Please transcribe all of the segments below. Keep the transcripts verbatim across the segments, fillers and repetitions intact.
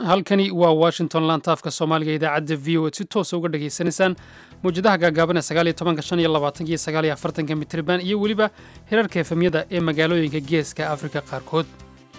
halkani waa washington lantaafka soomaaliga idaacadda v o si toosa uga dhegaysanaysaan mawjadaha gaagaaban ee sagaal iyo tobanka shan iyo labaatanka iyo sagaal iyo afartanka mitriban iyo weliba hirarka efemyada ee magaalooyinka geeska afrika qaarkood.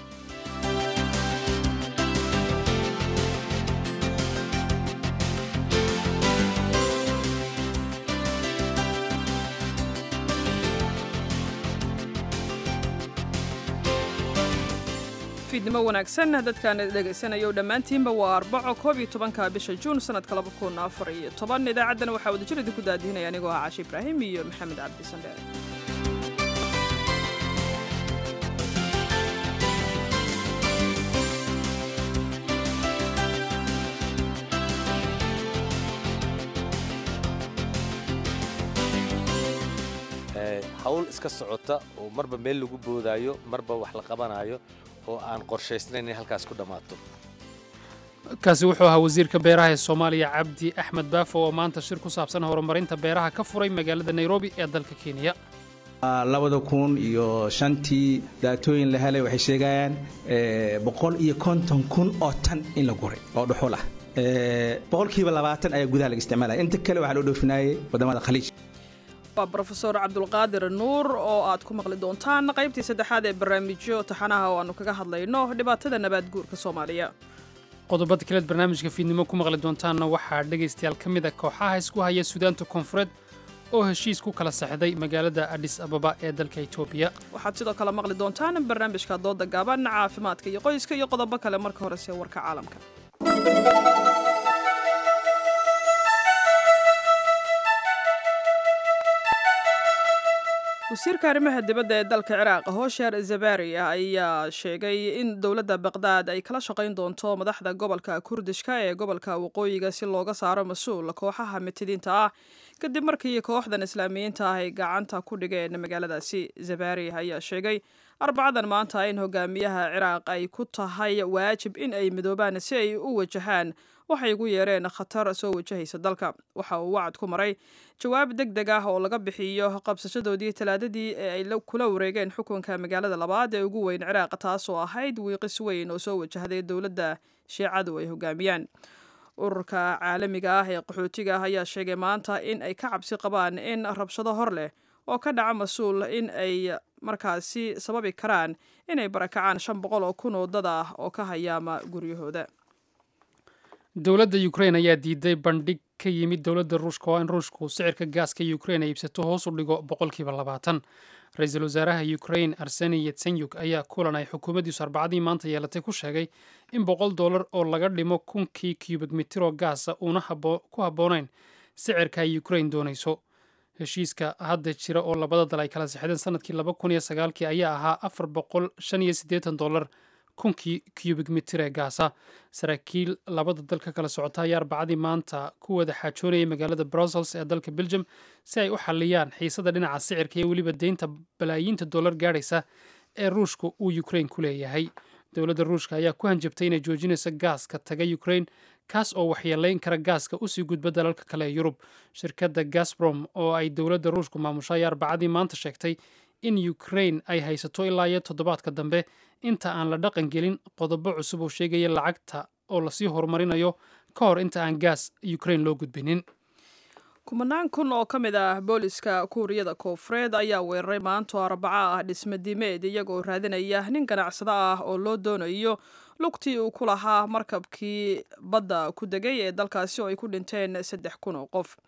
fiidnimo wanaagsan dadkaan dhegaysanayo dhammaantiinba waa arbaco koob iyo tobanka bisha juun sanadka laba kun afar iyo toban idaacaddana waxaa wadajir idinku daadihinaya anigoo ah Caashi Ibraahim iyo Maxamed Cabdi Sandheere. hawl iska socota oo marba meel lagu boodaayo marba wax la qabanayo oo aan qorshaysnayn in halkaas ku dhamaato. kaasi wuxuu ahaa wasiirka beeraha ee Soomaaliya Cabdi Axmed Baafo oo maanta shir ku saabsan horumarinta beeraha ka furay magaalada Nairobi ee dalka Kenya. labada kun iyo shantii daatooyin la helay waxay sheegayaan boqol iyo konton kun oo tan in la guray oo dhuxul ah. boqolkiiba labaatan ayaa gudaha laga isticmaalay inta kale waxa loo dhoofinayay wadamada khaliij. waa Professor Cabdulqaadir Nuur oo aad ku maqli doontaan qaybtii saddexaad ee barnaamijyo taxanaha oo aanu kaga hadlayno dhibaatada nabaad guurka Soomaaliya. qodobada kale ee barnaamijka fiidnimo ku maqli doontaanna waxaa dhagaystayaal ka mid ah kooxaha isku haya Suudaanta Koonfureed oo heshiis ku kala saxday magaalada Addis Ababa ee dalka Itoobiya. waxaad sidoo kale maqli doontaan barnaamijka dooda gaaban caafimaadka iyo qoyska iyo qodobo kale marka hore si warka caalamka. wasiirka arrimaha dibadda ee dalka Ciraaq Hosheer Zabari ayaa sheegay in dowladda Baghdad ay kala shaqayn doonto madaxda gobolka Kurdishka ee gobolka waqooyiga si looga saaro mas'uul kooxaha mitidiinta ah kadib markii kooxdan islaamiyiinta ah ay gacanta ku dhigeen magaaladaasi. Zabari ayaa sheegay arbacadan maanta in hogaamiyaha Ciraaq ay ku tahay waajib in ay midoobaan si ay u wajahaan waxay ugu yeereen khatar soo wajahaysa dalka. waxa uu wacd ku maray jawaab degdeg ah oo laga bixiyo qabsashadoodii talaadadii ee ay kula wareegeen xukunka magaalada labaad ee ugu weyn Ciraaq taasoo ahayd wiiqis weyn oo soo wajahday dowladda shiicadu ay hogaamiyaan. ururka caalamiga ah ee qaxootiga ayaa sheegay maanta in ay ka cabsi qabaan in rabshado hor leh oo ka dhaca mas-uul in ay markaasi sababi karaan inay barakacaan shan boqol oo kun oo dad ah oo ka hayaama guryahooda. dowladda Ukraine ayaa diiday bandhig ka yimid dowladda Ruushka oo in Ruushku sicirka gaaska Ukraine ay iibsato hoos u dhigo boqolkiiba labaatan. Ra'iisul wasaaraha Ukraine Arseniy Yatsenyuk ayaa kulan ay xukuumaddiisu arbacadii maanta yeelatay ku sheegay in boqol dollar oo laga dhimo kunkii cubic mitir oo gaasa uuna ku habboonayn sicirka ay Ukraine doonayso. heshiiska hadda jira oo labada dal ay kala saxdeen sanadkii laba kun iyo sagaalkii ayaa ahaa afar boqol shan iyo siddeetan dollar kunkii cubic mitir ee gaasa. saraakiil labada dal ka kala socota ayaa arbacadii maanta ku wada xaajoonayay magaalada Brussels ee dalka Belgium si ay u xalliyaan xiisada dhinaca sicirka iyo weliba deynta balaayiinta dollar gaadhaysa ee Ruushku uu Ukraine ku leeyahay. dowladda Ruushka ayaa ku hanjabtay inay joojinayso gaaska taga Ukraine kaas oo waxyeelayn kara gaaska u sii gudba dalalka kale ee Yurub. shirkadda Gazprom oo ay dowladda Ruushku maamusho ayaa arbacadii maanta sheegtay in Ukraine ay haysato ilaa iyo toddobaadka dambe inta aan la dhaqan gelin qodobo cusub oo sheegaya lacagta oo lasii horumarinayo ka hor inta aan gaas Ukraine loo gudbinin. kumanaan kun oo ka mid ah booliska Kuuriyada Koonfureed ayaa weeraray maanta arbaca ah dhisme diimeed iyagoo raadinaya nin ganacsada ah oo loo doonayo lugtii uu ku lahaa markabkii badda ku degay ee dalkaasi oo ay ku dhinteen saddex kun oo qof.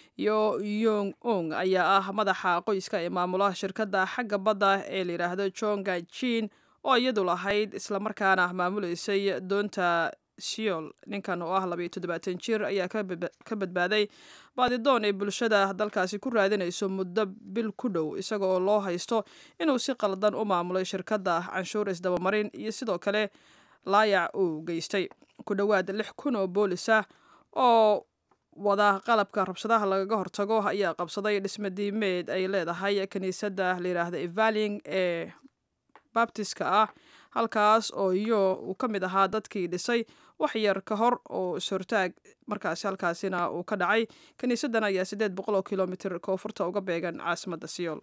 Yo Yong Ong ayaa ah madaxa qoyska ee maamulaha shirkadda xagga badda ee la yiraahdo Chonga Chin oo iyadu lahayd isla markaana maamuleysay doonta Seoul. ninkan oo ah laba iyo toddobaatan jir ayaa ka badbaaday baadidoon ee bulshada dalkaasi ku raadinayso muddo bil ku dhow isaga oo loo haysto inuu si qaldan u maamulay shirkadda canshuur isdabamarin iyo sidoo kale laayac uu geystay. ku dhowaad lix kun oo boolis ah oo wada qalabka rabshadaha lagaga hortago ayaa qabsaday dhisme diimeed ay leedahay kaniisadda la yiraahdo Evaling ee Baptiska ah halkaas oo iyo uu ka mid ahaa dadkii dhisay wax yar ka hor oo sortaag markaasi halkaasina uu ka dhacay. kaniisaddan ayaa siddeed boqol oo kilomitir koonfurta uga beegan caasimadda Seoul.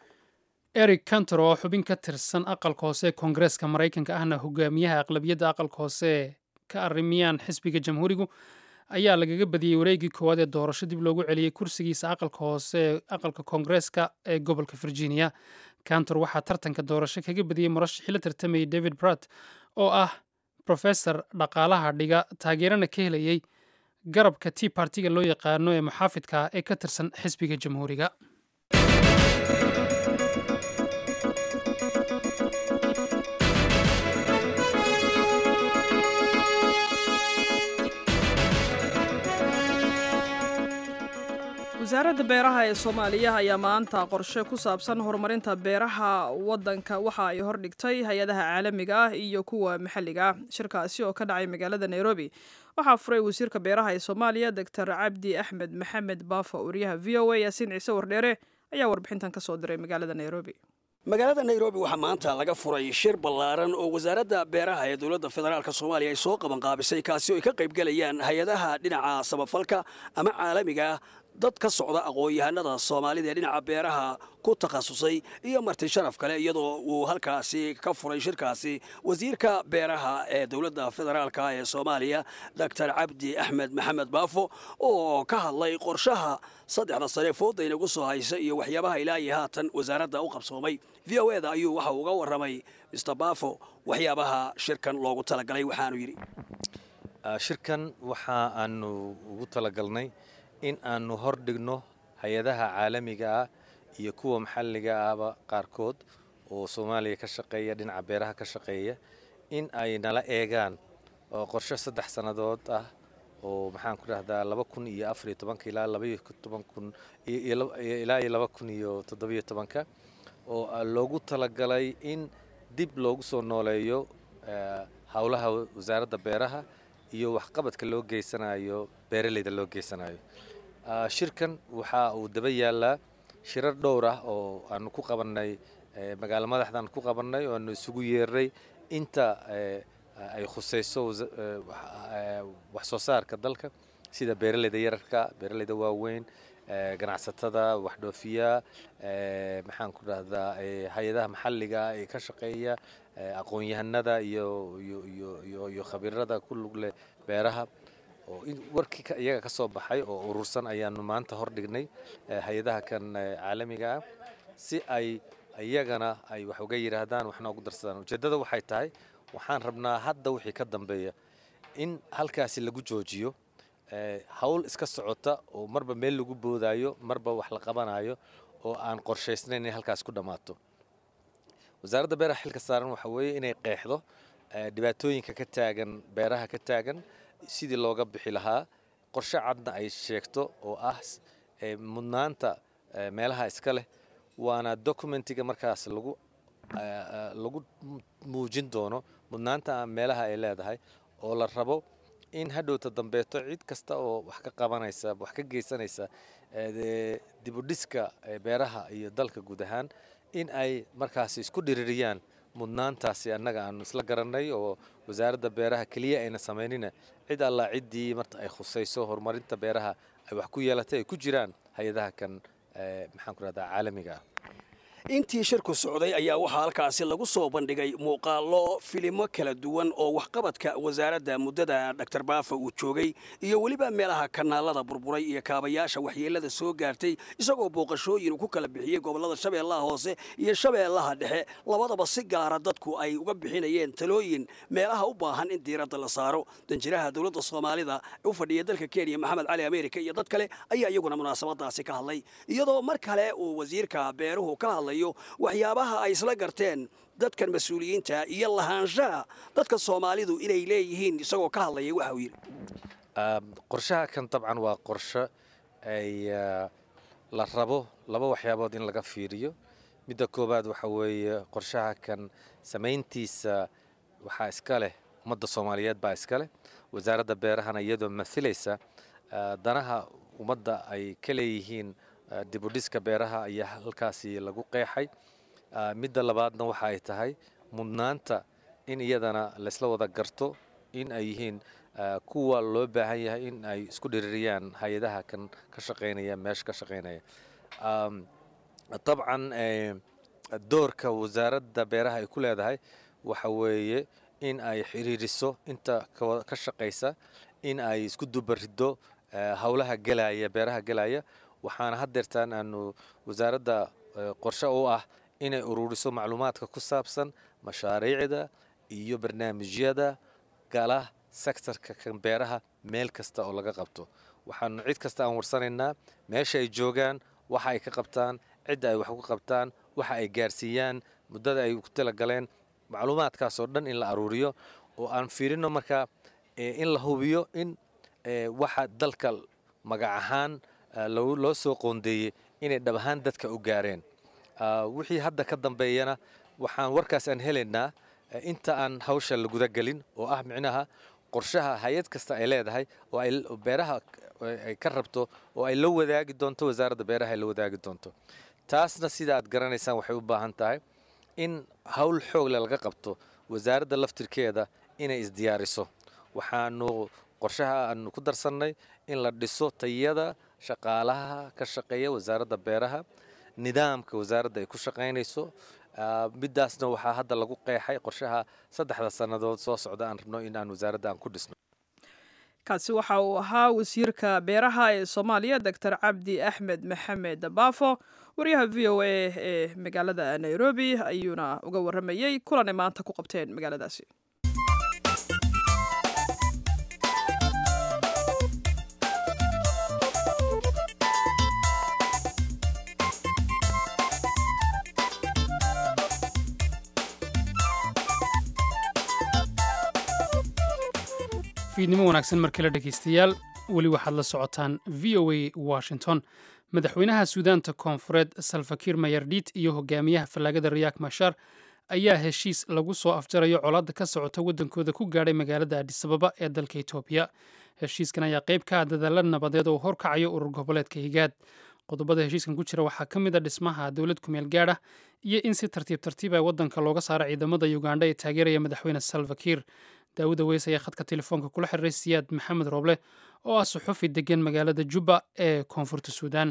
Eric Cantor oo xubin ka tirsan aqalka hoose ee Koongareeska Mareykanka ahna hogaamiyaha aqlabiyadda aqalka hoose ka arrimiyaan xisbiga jamhuurigu ayaa lagaga badiyey wareegii koowaad ee doorasho dib loogu celiyey kursigiisa aqalka hoose ee aqalka koongareeska ee gobolka virginia. cantor waxaa tartanka doorasho kaga badiyey murashaxii la tartamayay david bratt oo ah professor dhaqaalaha dhiga taageerana ka helayay garabka tea partiga loo yaqaano ee muxaafidka ee ka tirsan xisbiga jamhuuriga. wasaaradda beeraha ee soomaaliya ayaa maanta qorshe ku saabsan horumarinta beeraha waddanka waxa ay hordhigtay hay-adaha caalamiga ah iyo kuwa maxalliga ah. shirkaasi oo ka dhacay magaalada nairobi waxaa furay wasiirka beeraha ee soomaaliya doctor cabdi axmed maxamed baafo. wariyaha v o a yaasiin ciise wardheere ayaa warbixintan ka soo diray magaalada nairobi. magaalada nairobi waxaa maanta laga furay shir ballaaran oo wasaaradda beeraha ee dowladda federaalk soomaaliya ay soo qabanqaabisay kaasi oo ay ka qaybgelayaan hay-adaha dhinaca samafalka ama caalamiga ah, dad ka socda aqoon-yahanada soomaalida ee dhinaca beeraha ku takhasusay iyo marti sharaf kale, iyadoo uu halkaasi ka furay shirkaasi wasiirka beeraha ee dowladda federaalk ee soomaaliya doctor cabdi axmed maxamed baafo oo ka hadlay qorshaha saddexda sane fooda inagu soo haysa iyo waxyaabaha ilaa iyo haatan wasaaradda u qabsoomay. v o eda ayuu waxa uga warramay mister baafo waxyaabaha shirkan loogu talagalay. waxaanu yidhi shirkan waxa aanu ugu talagalnay in aanu hordhigno hay-adaha caalamiga ah iyo kuwa maxalliga ahba qaarkood oo Soomaaliya ka shaqeeya dhinaca beeraha ka shaqeeya in ay nala eegaan oo qorshe saddex sanadood ah oo maxaan ku dhahdaa laba kun iyo afar iyo toban ilaa laba iyo toban kun ilaa iyo laba kun iyo toddoba iyo toban oo loogu talagalay in dib loogu soo nooleeyo hawlaha wasaaradda beeraha iyo waxqabadka loo geysanayo beeraleyda loo geysanayo. shirkan waxa uu daba yaalaa shirar dhowr ah oo aanu ku qabanay magaalo madaxdan ku qabanay oo aanu isugu yeeray inta ay khusayso wax soo saarka dalka sida beeraleyda yararka, beeraleyda waaweyn, ganacsatada wax dhoofiya, maxaan ku dhahdaa hay-adaha maxalliga ee ka shaqeeya, aqoon-yahanada iyo iyo iyo iyo khabiirada ku lug leh beeraha oo warkii iyaga ka soo baxay oo urursan ayaanu maanta hordhignay hay-adaha kan caalamiga ah si ay iyagana ay wax uga yiraahdaan waxna ugu darsadaan. ujeedada waxay tahay waxaan rabnaa hadda wixii ka dambeeya in halkaasi lagu joojiyo hawl iska socota oo marba meel lagu boodaayo, marba wax la qabanayo oo aan qorshaysnayn inay halkaas ku dhammaato. wasaaradda beeraha xilka saaran waxa weeye inay qeexdo dhibaatooyinka ka taagan beeraha ka taagan sidii looga bixi lahaa, qorshe cadna ay sheegto oo ah mudnaanta meelaha iska leh, waana documentiga markaas lagu lagu muujin doono mudnaanta meelaha ay leedahay oo la rabo in hadhowta dambeeto cid kasta oo wax ka qabanaysa wax ka geysanaysa dib u dhiska beeraha iyo dalka guud ahaan in ay markaas isku dhiririyaan mudnaantaasi annaga aanu isla garanay oo wasaaradda beeraha keliya ayna samaynina cid allaa ciddii marta ay khusayso horumarinta beeraha ay wax ku yeelatay ay ku jiraan hay-adaha kan maxaan ku rahdaa caalamiga ah. intii shirku socday ayaa waxaa halkaasi lagu soo bandhigay muuqaallo filimo kala duwan oo waxqabadka wasaaradda muddada doctor baafo uu joogay iyo weliba meelaha kanaalada burburay iyo kaabayaasha waxyeelada soo gaartay, isagoo booqashooyin ku kala bixiyey gobollada shabeellaha hoose iyo shabeellaha dhexe, labadaba si gaara dadku ay uga bixinayeen talooyin meelaha u baahan in diiradda la saaro. danjiraha dowladda soomaalida u fadhiya dalka kenya maxamed cali ameerika iyo dad kale ayaa iyaguna munaasabadaasi ka hadlay, iyadoo mar kale uu wasiirka beeruhu ka hadlay waxyaabaha ay isla garteen dadkan mas-uuliyiinta iyo lahaanshaha dadka Soomaalidu inay leeyihiin. isagoo ka hadlayay waxa uu yiri qorshaha kan dabcan waa qorshe ay la rabo laba waxyaabood in laga fiiriyo. midda koobaad waxa weeye qorshaha kan samayntiisa waxaa iska leh ummadda Soomaaliyeed baa iska leh, wasaaradda beerahana iyadoo mathilaysa danaha ummadda ay ka leeyihiin dib u dhiska beeraha ayaa halkaasi lagu qeexay. midda labaadna waxa ay tahay mudnaanta in iyadana laysla wada garto in ay yihiin kuwa loo baahan yahay in ay isku dhiririyaan hay-adaha kan ka shaqaynaya meesha ka shaqaynaya. dabcan doorka wasaaradda beeraha ay ku leedahay waxa weeye in ay xiriiriso inta ka shaqaysa in ay isku dubariddo howlaha gelaya beeraha gelaya waxaana haddeertaan aanu wasaaradda qorshe u ah inay ururiso macluumaadka ku saabsan mashaariicda iyo barnaamijyada gala sektorka kan beeraha meel kasta oo laga qabto waxaanu cid kasta aan warsanaynaa meesha ay joogaan waxa ay ka qabtaan cidda ay wax ku qabtaan waxa ay gaarsiiyaan muddada ay ku talagaleen macluumaadkaas oo dhan in la aruuriyo oo aan fiirino markaa in la hubiyo in waxa dalka magac ahaan loo soo qoondeeyey inay dhab ahaan dadka u gaareen wixii hadda ka dambeeyana waxaan warkaas aan helaynaa inta aan hawsha la guda gelin oo ah micnaha qorshaha hay-ad kasta ay leedahay oo ay beeraha ay ka rabto oo ay la wadaagi doonto wasaaradda beeraha ay la wadaagi doonto taasna sida aad garanaysaan waxay u baahan tahay in hawl xoogle laga qabto wasaaradda laftirkeeda inay isdiyaariso waxaanu qorshaha aanu ku darsannay in la dhiso tayada shaqaalaha ka shaqeeya wasaaradda beeraha nidaamka wasaaradda ay ku shaqaynayso midaasna waxaa hadda lagu qeexay qorshaha saddexda sannadood soo socda aan rabno in aan wasaaradda aan ku dhisno kaasi waxa uu ahaa wasiirka beeraha ee soomaaliya doctor cabdi axmed maxamed baafo wariyaha v o a ee magaalada nairobi ayuuna uga waramayey kulan ay maanta ku qabteen magaaladaasi fiidnimo wanaagsan mar kale dhegaystayaal weli waxaad la socotaan v o a washington madaxweynaha suudaanta koonfureed salfakiir mayardhiit iyo hogaamiyaha fallaagada riyaak mashar ayaa heshiis lagu soo afjarayo colaadda ka socota waddankooda ku gaadhay magaalada adisababa ee dalka etoobiya heshiiskan ayaa qayb ka ah dadaalla nabadeed oo horkacayo urur goboleedka higaad qodobada heshiiskan ku jira waxaa ka mid a dhismaha dowlad kumeel gaadh ah iyo in si tartiib tartiib ah waddanka looga saaro ciidamada ugandha ee taageeraya madaxweyne salfakiir daawuda weys ayaa khadka telefoonka kula xiriiray siyaad maxamed rooble oo ah suxufi degan magaalada jubba ee koonfurta suudaan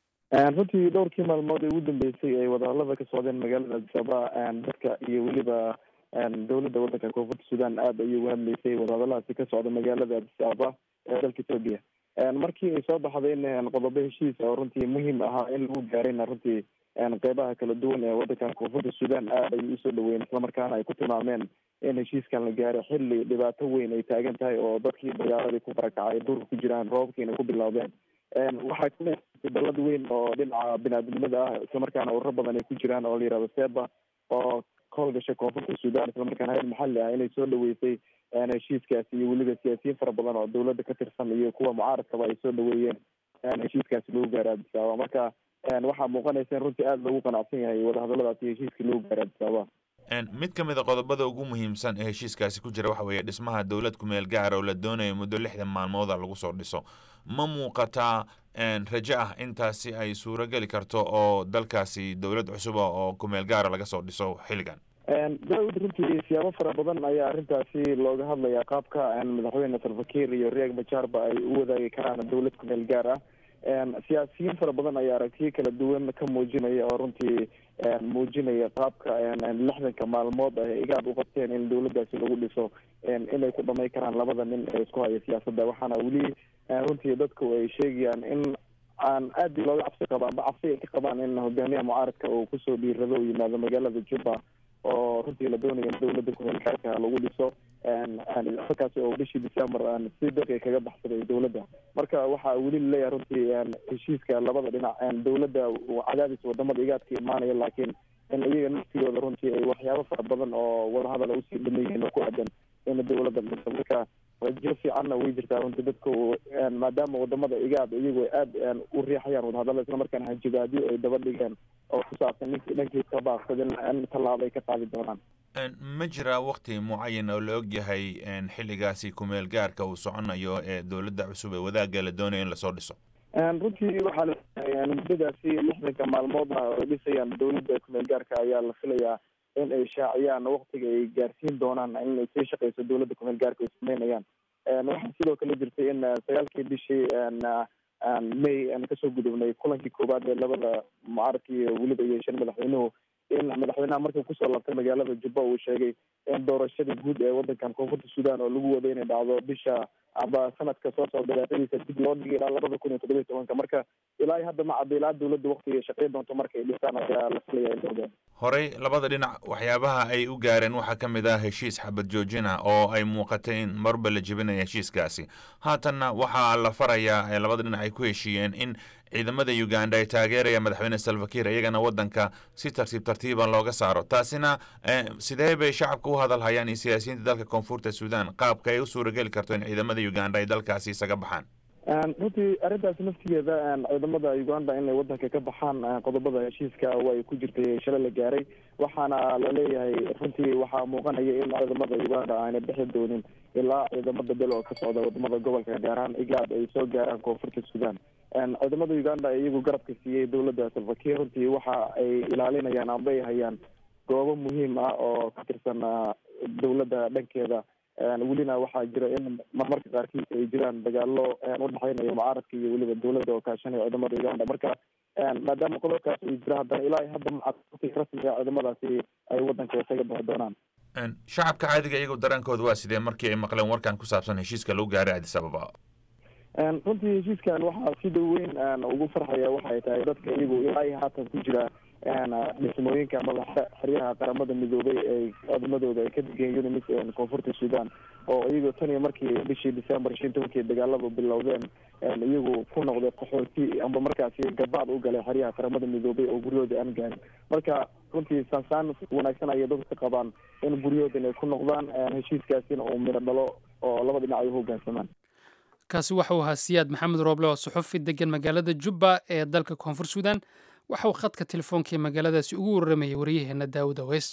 runtii dhowrkii maalmood ee ugu dambeysay ay wadahadalada ka socdeen magaalada adisaba dadka iyo weliba dowladda waddanka koonfurta suudaan aada ayay uga hadlaysay wadahadaladaasi ka socda magaalada adisaba ee dalka etoobiya markii ay soo baxday in qodobo heshiis oo runtii muhiim ahaa in lagu gaarayna runtii qeybaha kala duwan ee waddanka koonfurta suudaan aada ayay usoo dhaweyn islamarkaana ay ku tilmaameen in heshiiskan la gaaray xilli dhibaato weyn ay taagan tahay oo dadkii dagaaladii ku barakacay dhulka ku jiraan roobabkiina ku bilowdeen waxaa kamid dalad weyn oo dhinaca binaadamnimada ah islamarkaana ururo badan ay ku jiraan oo la yihahdo seba oo howlgasha koonfurta suudaan islamarkaana hayad maxalli ah inay soo dhaweysay heshiiskaasi iyo weliba siyaasiyiin fara badan oo dowladda ka tirsan iyo kuwa mucaaradkaba ay soo dhaweeyeen heshiiskaasi lagu gaaray adisababa marka waxaa muuqanaysa in runtii aada loogu qanacsan yahay wadahadaladaasi heshiiskii lagu gaaray adisababa mid ka mid a qodobada ugu muhiimsan ee heshiiskaasi ku jira waxa weeye dhismaha dowlad kumeel gaara oo la doonayo muddo lixdan maalmooda lagu soo dhiso ma muuqataa rajo ah intaasi ay suurageli karto oo dalkaasi dowlad cusuba oo kumeel gaara laga soo dhiso xilligan daawud runtii siyaabo fara badan ayaa arrintaasi looga hadlayaa qaabka madaxweyne salfakiir iyo riek majarba ay u wadaagi karaan dowlad kumeel gaar ah siyaasiyiin fara badan ayaa aragtiyo kala duwan ka muujinaya oo runtii muujinaya qaabka lixdanka maalmood ay igaad u qabteen in dowladdaasi lagu dhiso inay ku dhamay karaan labada nin ee isku haya siyaasadda waxaana weli runtii dadku ay sheegayaan in aan aad looga cabsi qaba amba cabsi ay ka qabaan in hogaamiyaha mucaaradka uu kusoo dhiirado u yimaado magaalada jubba oo runtii la doonayo in dowladda kumeelgaarka lagu dhiso halkaasi oo bishii december si dadka kaga baxsaday dowladda marka waxaa weli laleeyahay runtii heshiiska labada dhinac dowladda cadaadis wadamada igaadka imaanaya laakiin in iyaga naftigooda runtii ay waxyaabo fara badan oo wadahadala usii dhameeyeen oo ku aadan in dowladda dhiso marka rajo fiicanna way jirtaa runtii dadku maadaama wadamada igaad iyagu aada u riixayaan wadahadala islamarkaana hanjabaadyo ay daba dhigeen oo ku saabsan ninkii dhankii ka baaqsadin in tallaabo ay ka qaadi doonaan ma jira wakti mucayan oo la og yahay xilligaasi kumeel gaarka uu soconayo ee dowladda cusub ee wadaagga la doonayo in lasoo dhiso runtii waxaa la muddadaasi lixdanka maalmoodna ay dhisayaan dowladda kumeel gaarka ayaa la filayaa in ay shaaciyaan waktiga ay gaarsiin doonaan in ay sii shaqeyso dowladda kumeel gaarka ay sameynayaan waxaa sidoo kale jirtay in sagaalkii bishii may aan kasoo gudubnay kulankii koowaad ee labada mucaaradka iyo weliba yeesheen madaxweynuhu in madaxweyne madaxweynaha markii kusoo laabtay magaalada jubba uu sheegay in doorashada guud ee wadankan koonfurta sudan oo lagu waday inay dhacdo bisha aba sanadka soo socda daaqadiisa dib loo dhigay ilaa labada kun iyo toddoba iyo tobanka marka ilaa hadda ma cadda ilaa dawladda waqtiga shaqeyn doonto markay dhisaan ayaa la filaya in dowlada horey labada dhinac waxyaabaha ay u gaareen waxaa ka mid ah heshiis xabad joojina oo ay muuqatay in marba la jebinaya heshiiskaasi haatanna waxaa la farayaa labada dhinac ay ku heshiiyeen in ciidamada Uganda ay taageeraya madaxweyne Salva Kiir iyagana wadanka si tartiib tartiiban looga saaro taasina sidee bay shacabka u hadal hayaan in siyaasiyiinta dalka koonfurta Sudan qaabka ay u suuragali karto in ciidamada Uganda ay dalkaasi isaga baxaan runtii arrintaas naftigeeda ciidamada Uganda inay wadanka ka baxaan qodobada heshiiska way ku jirtay shalay la gaaray waxaana la leeyahay runtii waxaa muuqanaya in ciidamada Uganda aanay bixi doonin ilaa ciidamada bedel oo ka socda wadamada gobolka gaar ahaan Igad ay soo gaaraan koonfurta Sudan ciidamada Uganda iyagu garabka siiyay dawladda Salva Kiir runtii waxa ay ilaalinayaan ama ay hayaan goobo muhiim ah oo ka tirsan dawladda dhankeeda welina waxaa jira in marmarka qaarkiis ay jiraan dagaalo u dhexeynaya mucaaradka iyo weliba dawladda oo kaashanaya ciidamada Uganda marka maadaama qodobkaas uu jira haddana ilaa hadda macadka rasmiga ciidamadaasi ay wadanka isaga bixi doonaan shacabka caadiga iyagu dareenkooda waa sidee markii ay maqleen warkan ku saabsan heshiiska lagu gaaray Addis Ababa runtii heshiiskan waxaa sida weyn ugu farxaya waxay tahay dadka iyagu ilaa haatan ku jira dhismooyinka madaxa xeryaha qaramada midoobay ee ciidamadooda ay ka degeen UNMISS koonfurta Sudan oo iyagu tan iyo markii bishii December shan iyo tobankii dagaaladu bilowdeen iyagu ku noqday qaxooti amba markaasi gabaad u galay xeryaha qaramada midoobay oo guryahooda aan gaarin marka runtii saasaan wanaagsan ayay dadka qabaan in guryahooda ay ku noqdaan heshiiskaasina uu miro dhalo oo laba dhinac ay u hoggaansamaan kaasi waxa uu ahaa Siyaad Maxamed Rooble oo suxufi degan magaalada Jubba ee dalka koonfur Sudan waxa uu khadka telefoonka magaaladaasi ugu waramayay wariyaheena Daawud Aweys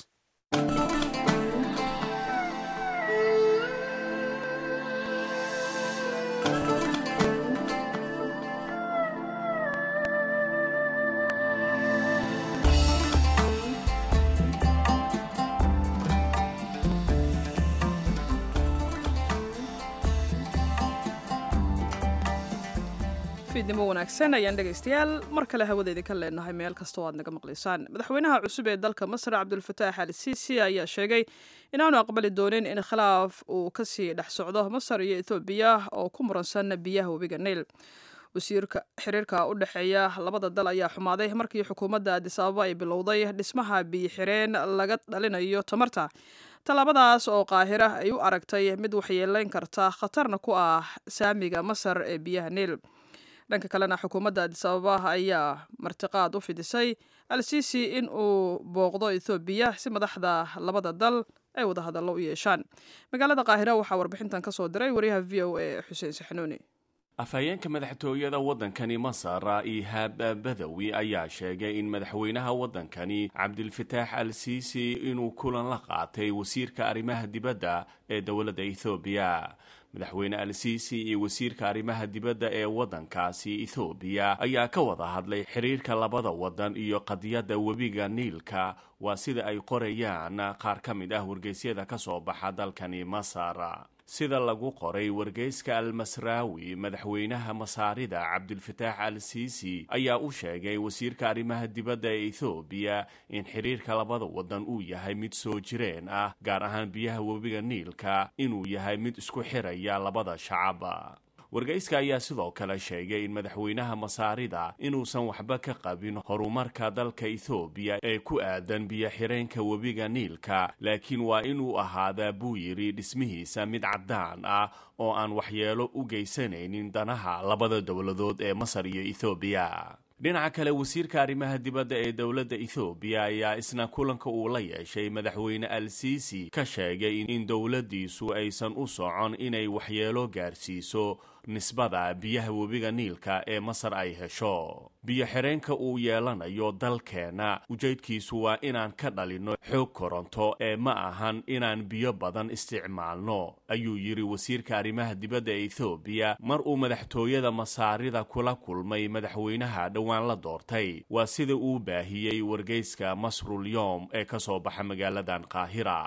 fiidnimo wanaagsan ayaan dhegaystayaal mar kale hawadeeda ka leenahay meel kasta oo aad naga maqlaysaan madaxweynaha cusub ee dalka Masar Cabdulfataax al-Siisi ayaa sheegay inaanu aqbali doonin in khilaaf uu ka sii dhex socdo Masar iyo Ethiopia oo ku muransan biyaha webiga Nile wasiirka xiriirka u dhaxeeya labada dal ayaa xumaaday markii xukuumadda Addis Ababa ay bilowday dhismaha biyo xireen laga dhalinayo tamarta talaabadaas oo Qaahira ay u aragtay mid waxyeeleyn karta khatarna ku ah saamiga Masar ee biyaha Nile dhanka kalena xukuumadda Addis Ababa ayaa martiqaad u fidisay al-Siisi in uu booqdo Ethiopia si madaxda labada dal ay wada hadallo u yeeshaan magaalada Qaahira waxaa warbixintan ka soo diray wariyaha V O A Xuseen Saxnuuni afhayeenka madaxtooyada wadankani Masar Ihab Badawi ayaa sheegay in madaxweynaha wadankani Cabdulfataax al-Siisi inuu kulan la qaatay wasiirka arrimaha dibadda ee dawladda Ethiopia madaxweyne al-Siisi iyo wasiirka arrimaha dibadda ee wadankaasi Ethiopia ayaa ka wada hadlay xiriirka labada wadan iyo qadiyadda webiga Niilka waa sida ay qorayaan qaar ka mid ah wargeysyada ka soo baxa dalkani Masar sida lagu qoray wargeyska al-Masrawi madaxweynaha Masaarida Cabdulfataax al-Siisi ayaa u sheegay wasiirka arrimaha dibadda ee Ethiopia in xiriirka labada wadan uu yahay mid soo jireen ah gaar ahaan biyaha webiga Niilka inuu yahay mid isku xiraya labada shacab wargeyska ayaa sidoo kale sheegay in madaxweynaha Masaarida inuusan waxba ka qabin horumarka dalka Ethiopia ee ku aadan biyo xireenka webiga Niilka laakiin waa inuu ahaadaa buu yiri dhismihiisa mid cadaan ah oo aan waxyeelo u geysanaynin danaha labada dawladood ee Masar iyo Ethiopia dhinaca kale wasiirka arrimaha dibadda ee dawladda Ethiopia ayaa isna kulanka uu la yeeshay madaxweyne al-Siisi ka sheegay in dawladdiisu aysan u socon inay waxyeelo gaarsiiso nisbada biyaha webiga Niilka ee Masar ay hesho biyo xireenka uu yeelanayo dalkeena ujeedkiisu waa inaan ka dhalino xoog koronto ee ma ahan inaan biyo badan isticmaalno ayuu yiri wasiirka arrimaha dibadda ee Ethiopia mar uu madaxtooyada Masaarida kula kulmay madaxweynaha dhawaan la doortay waa sida uu baahiyay wargeyska Masrul Yom ee ka soo baxa magaaladan Qaahira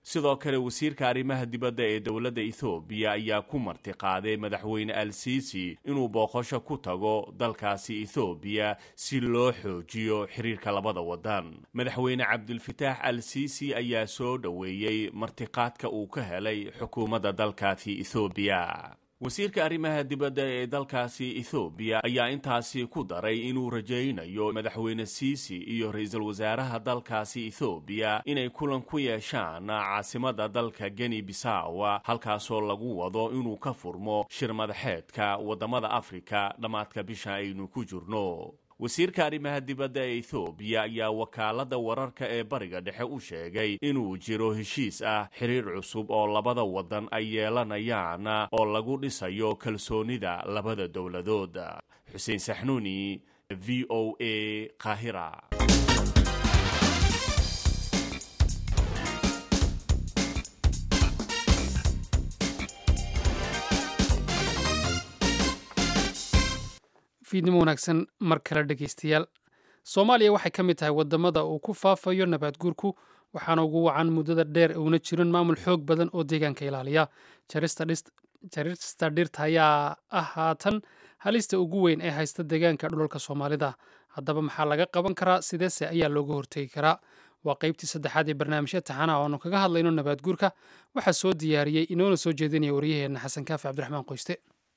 sidoo kale wasiirka arrimaha dibadda ee dowladda ethoobiya ayaa ku martiqaaday madaxweyne al-siisi inuu booqasho ku tago dalkaasi ethoobiya si loo xoojiyo xiriirka labada waddan madaxweyne cabdilfataax al-siisi ayaa soo dhoweeyey martiqaadka uu ka helay xukuumadda dalkaasi ethoobiya wasiirka arrimaha dibadda ee dalkaasi ethoobiya ayaa intaasi ku daray inuu rajaynayo madaxweyne siisi iyo ra-iisul wasaaraha dalkaasi ethoobiya inay kulan ku yeeshaan caasimadda dalka geni bisawa halkaasoo lagu wado inuu ka furmo shir madaxeedka waddamada afrika dhammaadka bisha aynu ku jirno wasiirka arrimaha dibadda ee ethoobiya ayaa wakaaladda wararka ee bariga dhexe u sheegay inuu jiro heshiis ah xiriir cusub oo labada waddan ay yeelanayaan oo lagu dhisayo kalsoonida labada dowladood xuseen saxnuuni v o a qaahira fiidnimo wanaagsan mar kale dhegaystayaal soomaaliya waxay ka mid tahay wadamada uu ku faafayo nabaad guurku waxaana ugu wacan muddada dheer uuna jirin maamul xoog badan oo deegaanka ilaaliya jarista dhirta ayaa ah haatan halista ugu weyn ee haysta deegaanka dhulalka soomaalida haddaba maxaa laga qaban karaa sideese ayaa looga hortegi karaa waa qaybtii saddexaad ee barnaamijya taxana oo aanu kaga hadlayno nabaad guurka waxaa soo diyaariyey inoona soo jeedinaya waryaheenna xasan kaafi cabdiraxmaan qoyste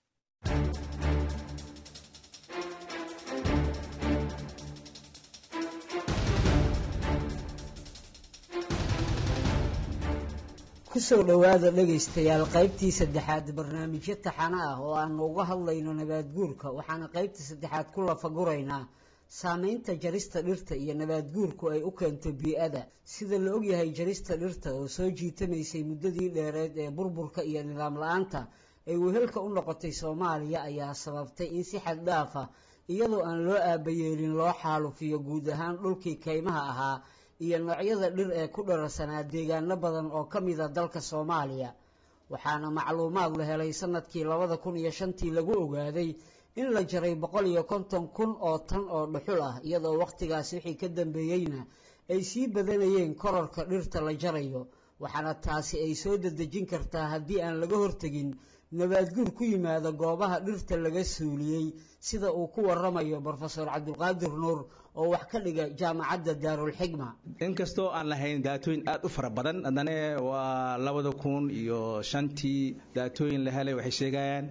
kusoo dhowaada dhegaystayaal qaybtii saddexaad barnaamijyo taxano ah oo aanu uga hadlayno nabaad guurka waxaana qaybta saddexaad ku lafaguraynaa saamaynta jarista dhirta iyo nabaad guurku ay u keento bii-ada sida la ogyahay jarista dhirta oo soo jiitamaysay muddadii dheereed ee burburka iyo nidaam la-aanta ay wehelka u noqotay soomaaliya ayaa sababtay in si xad dhaaf ah iyadoo aan loo aabayeelin loo xaalufiyo guud ahaan dhulkii kaymaha ahaa iyo noocyada dhir ee ku dhararsanaa deegaano badan oo ka mida dalka soomaaliya waxaana macluumaad la helay sanadkii labada kun iyo shantii lagu ogaaday in la jaray boqol iyo konton kun oo tan oo dhuxul ah iyadoo wakhtigaas wixii ka dambeeyeyna ay sii badanayeen korarka dhirta la jarayo waxaana taasi ay soo dedejin kartaa haddii aan laga hortegin nabaad guur ku yimaada goobaha dhirta laga suuliyey sida uu ku waramayo brofesor cabdulqaadir nuur oo wax ka dhiga jaamacadda daarulxigma inkastoo aan lahayn daatooyin aad u fara badan haddana waa labada kun iyo shantii daatooyin la helay waxay sheegayaan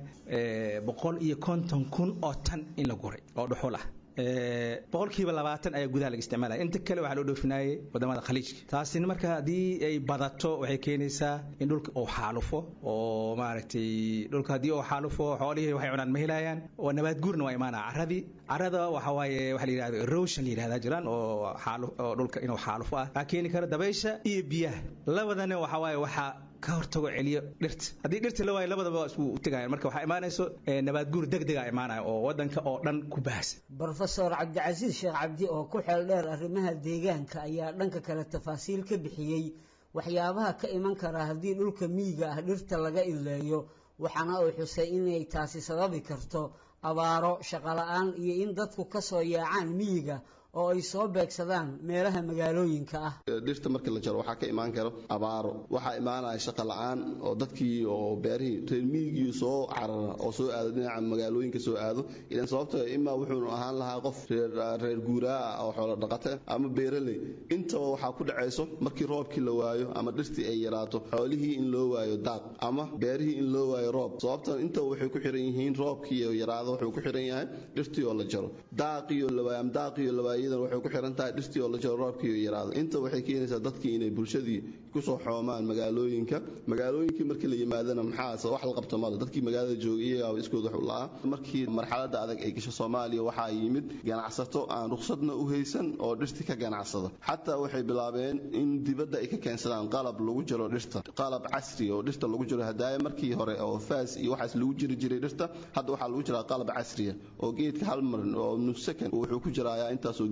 boqol iyo konton kun oo tan in la guray oo dhuxul ah boqolkiiba labaatan ayaa gudaha laga isticmaalaya inta kale waxaa loo dhoofinayay wadamada khaliijka taasina marka haddii ay badato waxay keenaysaa in dhulka uu xaalufo oo maaragtay dhulka haddii uu xaalufo xoolihii waxay cunaan ma helayaan oo nabaad guurna waa imaanaa caradii carada waxa waaye waxa la yidhahdo erosion la yidhahdaa jiraan oo xaaluf oo dhulka inuu xaalufo ah waxaa keeni kara dabaysha iyo biyaha labadana waxa waaye waxaa ka hortago celiyo dhirta haddii dhirta la waayo labadaba isku tagayaan marka waxaa imaanayso nabaad guur degdega imaanaya oo wadanka oo dhan ku baahsan brofesor cabdicasiis sheekh cabdi oo ku xeel dheer arrimaha deegaanka ayaa dhanka kale tafaasiil ka bixiyey waxyaabaha ka iman kara haddii dhulka miyiga ah dhirta laga ileeyo waxaana uu xusay inay taasi sababi karto abaaro shaqo la-aan iyo in dadku ka soo yaacaan miyiga oo ay soo beegsadaan meelaha magaalooyinka ah dhirta markii la jaro waxaa ka imaan karo abaaro waxaa imaanaya shaqo la-aan oo dadkii oo beerihii reer miyigii soo carara oo soo aado dhinaca magaalooyinka soo aado ilan sababto imaa wuxuu ahaan lahaa qof reer guuraa oo xoolo dhaqata ama beeraley intaba waxaa ku dhacayso markii roobkii la waayo ama dhirtii ay yaraato xoolihii in loo waayo daaq ama beerihii in loo waayo roob sababtan intaba waxay ku xiran yihiin roobkii yaraado wuxuu ku xiran yahay dhirtii oo la jaro daaqiyo la waayo ama daaqiyo la waayo waxay ku xiran tahay dhirtii oo la jaro roobkii oo yaraado inta waxay keenaysaa dadkii inay bulshadii ku soo xoomaan magaalooyinka magaalooyinkii markii la yimaadana maxaa wax la qabto male dadkii magaalada joogay iyagaa iskooda wax u lahaa markii marxaladda adag ay gasho Soomaaliya waxaa yimid ganacsato aan ruqsadna u haysan oo dhirtii ka ganacsada xataa waxay bilaabeen in dibadda ay ka keensadaan qalab lagu jaro dhirta qalab casri oo dhirta lagu jaro hadaaya markii hore oo faas iyo waxaas lagu jiri jiray dhirta hadda waxaa lagu jiraa qalab casri oo geedka hal mar oo nus second wuxuu ku jirayaa intaas oo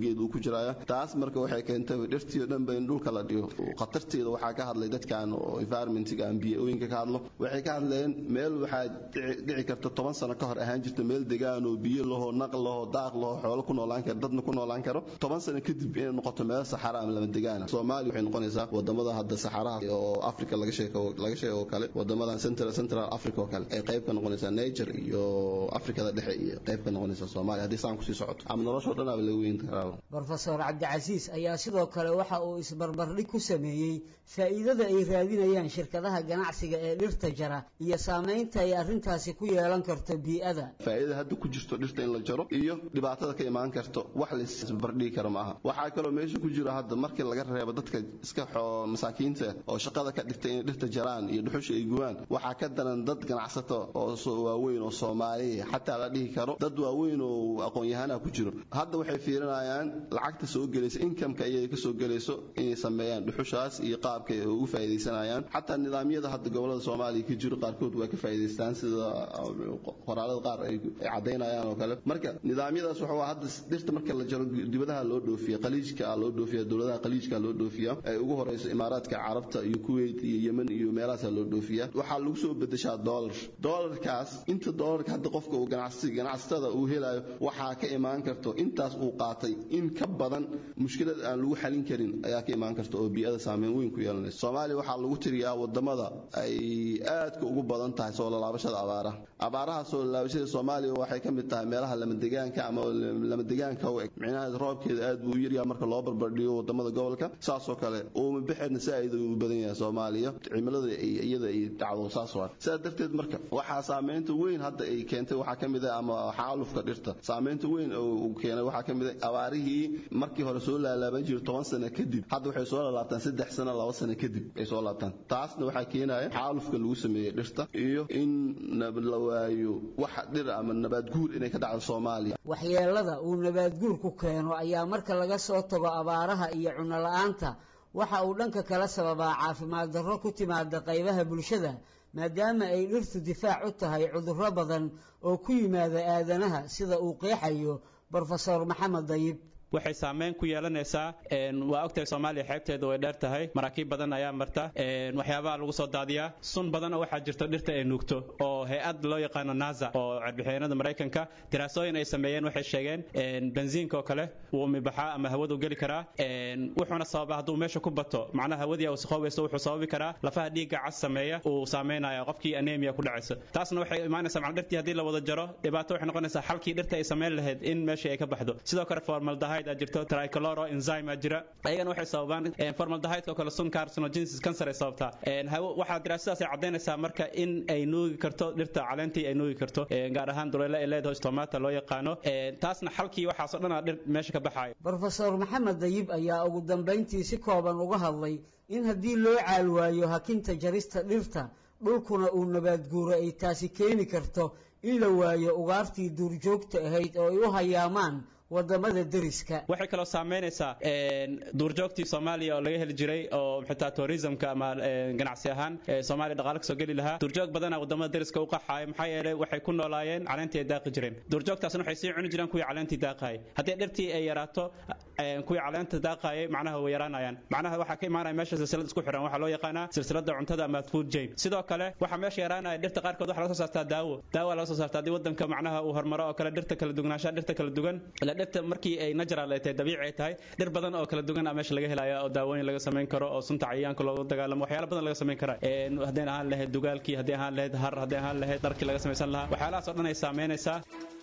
geed uu ku jiraya taas marka waxay keentay dhirtii oo dhan in dhulka la dhigo khatarteeda waxaa ka hadlay dadkan oo environmentiga aan biyo-ooyinka ka hadlo waxay ka hadleen meel waxaa dhici karta toban sano ka hor ahaan jirta meel degaan oo biyo laho naq laho daaq laho xoolo ku noolaan karo dadna ku noolaan karo toban sano kadib inay noqoto meel saxara ama lama degaana Soomaaliya waxay noqonaysaa wadamada hadda saxaraha oo Afrika laga sheeko laga sheego kale wadamadan Central Central Africa oo kale ay qayb ka noqonaysaa Niger iyo Afrikada dhexe iyo qayb ka noqonaysaa Soomaaliya hadii saan ku sii socoto ama nolosha dhan la weyn karaa Professor Cabdicasiis ayaa sidoo kale waxa uu isbarbardhig ku sameeyay faa'iidada ay raadinayaan shirkadaha ganacsiga ee dhirta jara iyo saameynta ay arrintaasi ku yeelan karto bii'ada faa'iidada hadda ku jirto dhirta in la jaro iyo dhibaatada ka imaan karto wax la isbarbardhigi karo maaha waxa kale oo meesha ku jira hadda markii laga reebo dadka iska xoo masaakiinta oo shaqada ka dhigtay in dhirta jaraan iyo dhuxusha ay gubaan waxa ka daran dad ganacsato oo soo waaweyn oo Soomaali xataa la dhihi karo dad waaweyn oo aqoon-yahana ku jiro hadda waxay fiirinayaan lacagta soo galaysa income-ka ay ka soo galayso inay sameeyaan dhuxushaas iyo qaabka ay ugu faa'iideysanayaan xataa nidaamyada hadda gobolada Soomaaliya ka jiro qaarkood waa ka faa'iideystaan sida qoraalada qaar ay cadeynayaan oo kale marka nidaamyadaas waxa hadda dhirta marka la jaro dibadaha loo dhoofiyo qaliijka loo dhoofiyo dawladaha qaliijka loo dhoofiyo ay ugu horeyso Imaaraadka Carabta iyo Kuwait iyo Yemen iyo meelahaas loo dhoofiyo waxa lagu soo bedeshaa dollar dollarkaas inta dollarka hadda qofka uu ganacsi ganacsatada uu helayo waxa ka imaan karto intaas uu qaatay in ka badan mushkilad aan lagu xalin karin ayaa ka imaan karto oo bii'ada saameyn weyn ku yeelanaysa Soomaaliya waxa lagu tiriyaa wadamada ay aad ugu badan tahay soo laabashada abaaraha abaaraha soo laabashada Soomaaliya waxay ka mid tahay meelaha lama deegaanka ama lama deegaanka oo micnaheedu roobkeeda aad buu u yaryahay marka loo barbardhigo wadamada gobolka saas oo kale oo bixirna saaid u badan yahay Soomaaliya cimilada iyada ay dhacdo saas waa sidaa darteed marka waxa saameynta weyn hadda ay keentay waxa ka mid ah ama xaalufka dhirta saameynta weyn oo keenay waxa ka mid ah abaarihii markii hore soo laalaaban jiray toban sano kadib hadda waxay soo laabtaan saddex sano laba sano kadib ay soo laabtaan taasna waxa keenaya xaalufka lagu sameeyay dhirta iyo in la waayo wax dhir ama nabaad guur inay ka dhacdo Soomaaliya waxyeelada uu nabaad guur ku keeno ayaa marka laga soo tago abaaraha iyo cunno la'aanta waxa uu dhanka kala sababaa caafimaad darro ku timaada qaybaha bulshada maadaama ay dhirtu difaac u tahay cudurro badan oo ku yimaada aadanaha sida uu qeexayo Professor Maxamed Dayib waxay saameyn ku yeelanaysaa een waa ogtahay Soomaaliya xeebteedu way dheer tahay maraakiib badan ayaa marta een waxyaabaha lagu soo daadiyaa sun badan oo waxa jirta dhirta ay nuugto oo hay'ad loo yaqaan NASA oo carbixinada Mareykanka daraasooyin ay sameeyeen waxay sheegeen een benziinka oo kale uu mibaxa ama hawadu gali karaa een wuxuuna sababa haduu meesha ku bato macnaha hawadii oo saxoobeyso wuxuu sababi karaa lafaha dhiigga cas sameeya uu saameynaya qofkii anemia ku dhacaysa taasna waxay imaanaysaa macnaha dhirtii hadii la wada jaro dhibaato waxay noqonaysaa halkii dhirta ay sameyn lahayd in meesha ay ka baxdo sidoo kale formaldehyde jirto trichloro enzyme jira ayagana waxay sababaan formaldehyde oo kale sun carcinogenesis cancer ay sababtaa een waxa daraasadaas ay cadeynaysaa marka in ay nuugi karto dhirta caleentii ay nuugi karto gaar ahaan duleela ay leedahay tomato loo yaqaano taasna xalkii waxa soo dhanaa dhir meesha ka baxay Professor Maxamed Dayib ayaa ugu dambeyntii si kooban uga hadlay in hadii loo caalwaayo hakinta jarista dhirta dhulkuna uu nabaad guuro ay taasi keeni karto in la waayo ugaartii duurjoogta ahayd oo ay u hayaamaan wadamada dariska waxay kala saameynaysaa een duurjoogtii Soomaaliya oo laga heli jiray oo xitaa tourismka ama ganacsi ahaan Soomaaliya dhaqaale ka soo gali lahaa duurjoog badan oo wadamada dariska u qaxay maxay yeelay waxay ku noolaayeen caleentii ay daaqi jireen duurjoogtaasna waxay sii cuni jireen kuwii caleentii daaqay hadii dhirtii ay yaraato kuwii caleenta daaqay macnaha way yaraanayaan macnaha waxa ka imaanaya meesha silsilad isku xiran waxa loo yaqaanaa silsilada cuntada ama food chain sidoo kale waxa meesha yaraanaya dhirta qaar kood waxa laga soo saartaa daawo daawo laga soo saartaa wadanka macnaha uu hormaro oo kale dhirta kala duwanaanshaha dhirta kala duwan dhirta markii ay natural ay tahay dabiici ay tahay dhir badan oo kala duwan ah meesha laga helayo oo daawooyin laga sameyn karo oo sunta cayayaanka looga dagaalamo waxyaalo badan laga sameyn karo ee hadeen ahaan lahayd dugaalkii hadeen ahaan lahayd har hadeen ahaan lahayd dharkii laga sameeysan lahaa waxyaalahaas oo dhan ay saameynaysaa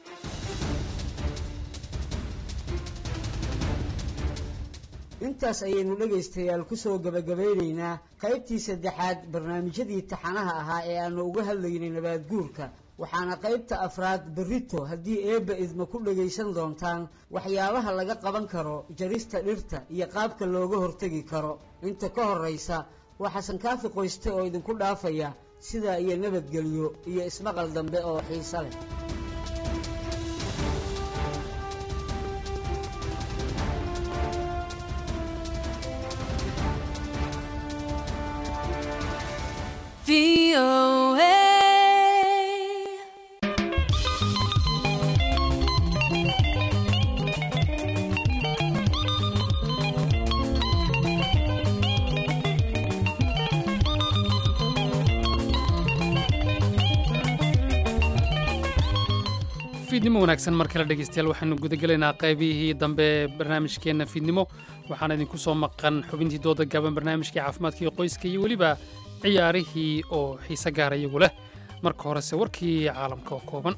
intaas ayaynu dhageystayaal ku soo gabagabaynaynaa qaybtii saddexaad barnaamijyadii taxanaha ahaa ee aanu uga hadlaynay nabaad guurka waxaana qaybta afraad berrito haddii eebba idma ku dhagaysan doontaan waxyaabaha laga qaban karo jarista dhirta iyo qaabka looga hortegi karo inta ka horraysa waa xasan kaafi qoyste oo idinku dhaafaya sidaa iyo nabadgelyo iyo ismaqal dambe oo xiiso leh V O A fiidnimo wanaagsan mar kale dhegeystayaal waxaanu gudagelaynaa qaybihii dambe barnaamijkeenna fiidnimo waxaan idinku soo maqan xubintii dooda gaaban barnaamijkii caafimaadka iyo qoyska iyo weliba ciyaarihii oo xiise gaara iyagu leh marka horese warkii caalamka oo kooban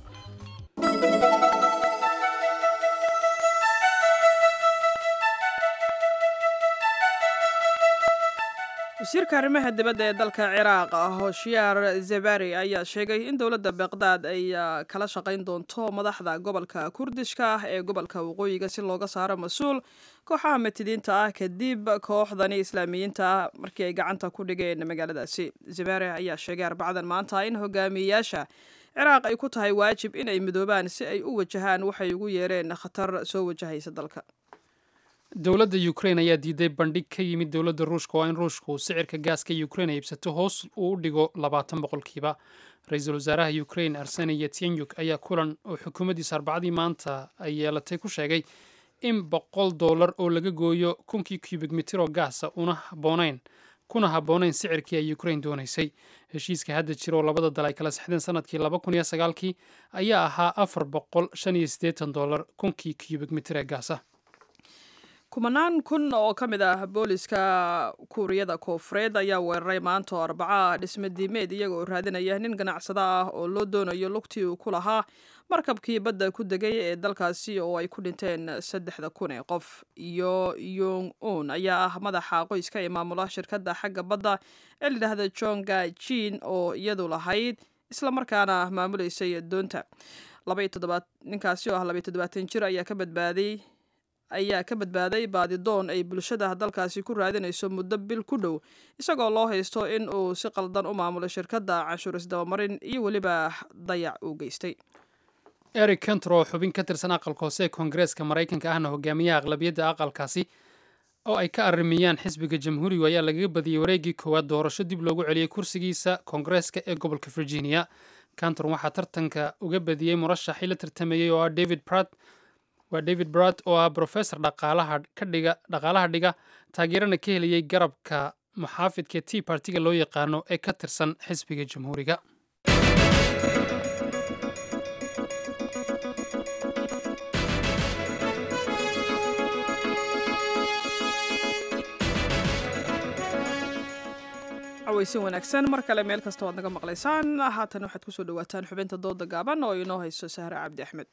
wasiirka arrimaha dibadda ee dalka ciraaq hoshiyaar zebari ayaa sheegay in dowladda beqdaad ay kala shaqayn doonto madaxda gobolka kurdishka ah ee gobolka waqooyiga si looga saaro mas-uul kooxaha matidiinta ah kadib kooxdani islaamiyiinta ah markii ay gacanta ku dhigeen magaaladaasi zebari ayaa sheegay arbacadan maanta in hogaamiyeyaasha ciraaq ay ku tahay waajib in ay midoobaan si ay u wajahaan waxay ugu yeereen khatar soo wajahaysa dalka dowladda ukrain ayaa diiday bandhig ka yimid dowladda ruushka oo in ruushku sicirka gaaska ukrain ay iibsato hoos uu u dhigo labaatan boqolkiiba ra-iisul wasaaraha ukrain arseni yatsenyuk ayaa kulan oo xukuumaddiisa arbacadii maanta ay yeelatay ku sheegay in boqol dollar oo laga gooyo kunkii kubik mitir oo gaasa una haboonayn kuna habboonayn sicirkii ay ukrain doonaysay heshiiska hadda jira oo labada dal ay kala sexdeen sanadkii laba kun iyo sagaalkii ayaa ahaa afar boqol shan iyo siddeetan dollar kunkii kubik mitir ee gaasa kumanaan kun oo ka mid ah booliska kuuriyada koofureed ayaa weeraray maanta oo arbaca dhisme diimeed iyaga oo raadinaya nin ganacsada ah oo loo doonayo lugtii uu ku lahaa markabkii badda ku degay ee dalkaasi oo ay ku dhinteen saddexda kun ee qof iyo yong un ayaa ah madaxa qoyska ee maamula shirkadda xagga badda ee layidhaahda jonga jin oo iyadu lahayd islamarkaana maamuleysay doonta ninkaasi oo ah labaiyo toddobaatan jir ayaa ka badbaaday ayaa ka badbaaday baadidoon ay bulshada dalkaasi ku raadinayso muddo bil ku dhow isagoo loo haysto in uu si qaldan u maamulo shirkadda canshuur isdabamarin iyo weliba dayac uu geystay eric kentro oo xubin ka tirsan aqalka hoose ee koongareeska maraykanka ahna hogaamiyaha aqlabiyadda aqalkaasi oo ay ka arrimiyaan xisbiga jamhuurigu ayaa lagaga badiyey wareeggii koowaad doorasho dib loogu celiyey kursigiisa koongareeska ee gobolka virginia cantor waxaa tartanka uga badiyey murashaxii la tartamayey oo ah david pratt waa david brat oo ah brofessor dhaqaalaha ka dhiga dhaqaalaha dhiga taageerana ka heliyey garabka muxaafidka tea partiga loo yaqaano ee ka tirsan xisbiga jamhuuriga cawaysin wanaagsan mar kale meel kasta waad naga maqlaysaan haatan waxaad kusoo dhawaataan xubinta dooda gaaban oo inoo hayso sahre cabdi axmed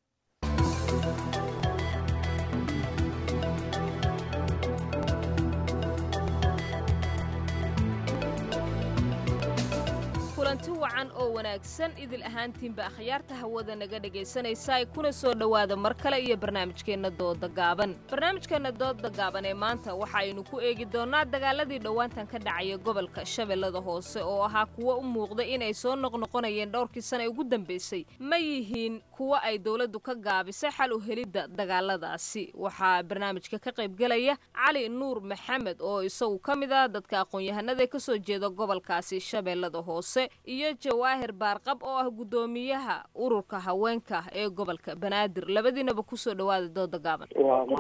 kulanti wacan oo wanaagsan idil ahaantiinba akhyaarta hawada naga dhegaysanaysa kuna soo dhowaada mar kale iyo barnaamijkeenna dooda gaaban barnaamijkeenna dooda gaaban ee maanta waxaaynu ku eegi doonnaa dagaaladii dhowaantan ka dhacaya gobolka shabeellada hoose oo ahaa kuwo u muuqda inay soo noqnoqonayeen dhowrkii sana ugu dambaysay ma yihiin kuwo ay dowladdu ka gaabisay xal u helidda dagaaladaasi waxaa barnaamijka ka qaybgelaya cali nuur maxamed oo isagu ka mid ah dadka aqoon-yahanada ee ka soo jeeda gobolkaasi shabeellada hoose iyo jawaahir baarqab oo ah guddoomiyaha ururka haweenka ee gobolka banaadir labadiinaba kusoo dhowaada dooda gaaban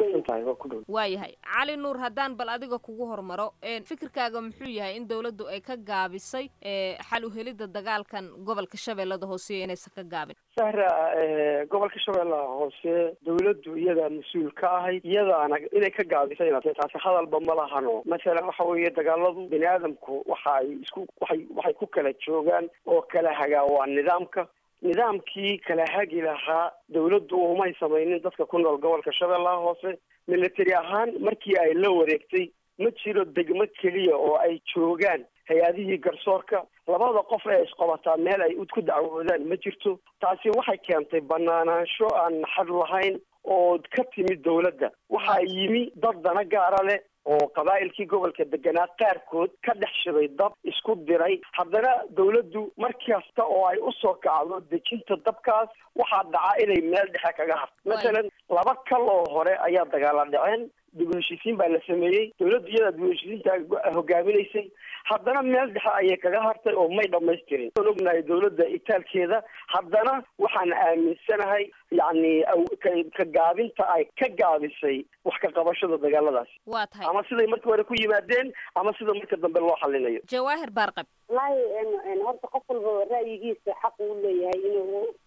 waayahay cali nuur haddaan bal adiga kugu hormaro fikirkaaga muxuu yahay in dowladdu ay ka gaabisay xal u helidda dagaalkan gobolka shabeellada hoose inaysan ka gaabin sahra gobolka shabeellaha hoose dowladdu iyadaa mas-uul ka ahayd iyadaana inay ka gaabisayna taasi hadalba ma lahano masalan waxa weeye dagaaladu bini aadamku waxa ay isku waxay waxay ku kala joogaan oo kala hagaa waa nidaamka nidaamkii kala hagi lahaa dowladdu umay samaynin dadka ku nool gobolka shabeellaha hoose military ahaan markii ay la wareegtay ma jiro degmo keliya oo ay joogaan hay-adihii garsoorka labada qof ee isqabataa meel ay ku dacwoodaan ma jirto taasi waxay keentay banaanaansho aan xad lahayn oo ka timid dowladda waxaa yimi dad dana gaara leh oo qabaa'ilkii gobolka deganaa qaarkood ka dhex shiday dab isku diray haddana dowladdu mar kasta oo ay usoo kacdo dejinta dabkaas waxaa dhaca inay meel dhexe kaga harto masalan laba kal oo hore ayaa dagaala dhaceen dib u heshiisiin baa la sameeyey dowladdu iyadaa dib u heshiisiinta hogaaminaysay haddana meel dhexe ayay kaga hartay oo may dhamaystirin waan ognahay dowladda itaalkeeda haddana waxaan aaminsanahay yacni ka gaabinta ay ka gaabisay wax ka qabashada dagaaladaasi waa tahay ama siday markii hore ku yimaadeen ama sida marka dambe loo xalinayo jawaahir baarqab wallaahi horta qof walba ra'yigiisa xaq uu leeyahay inuu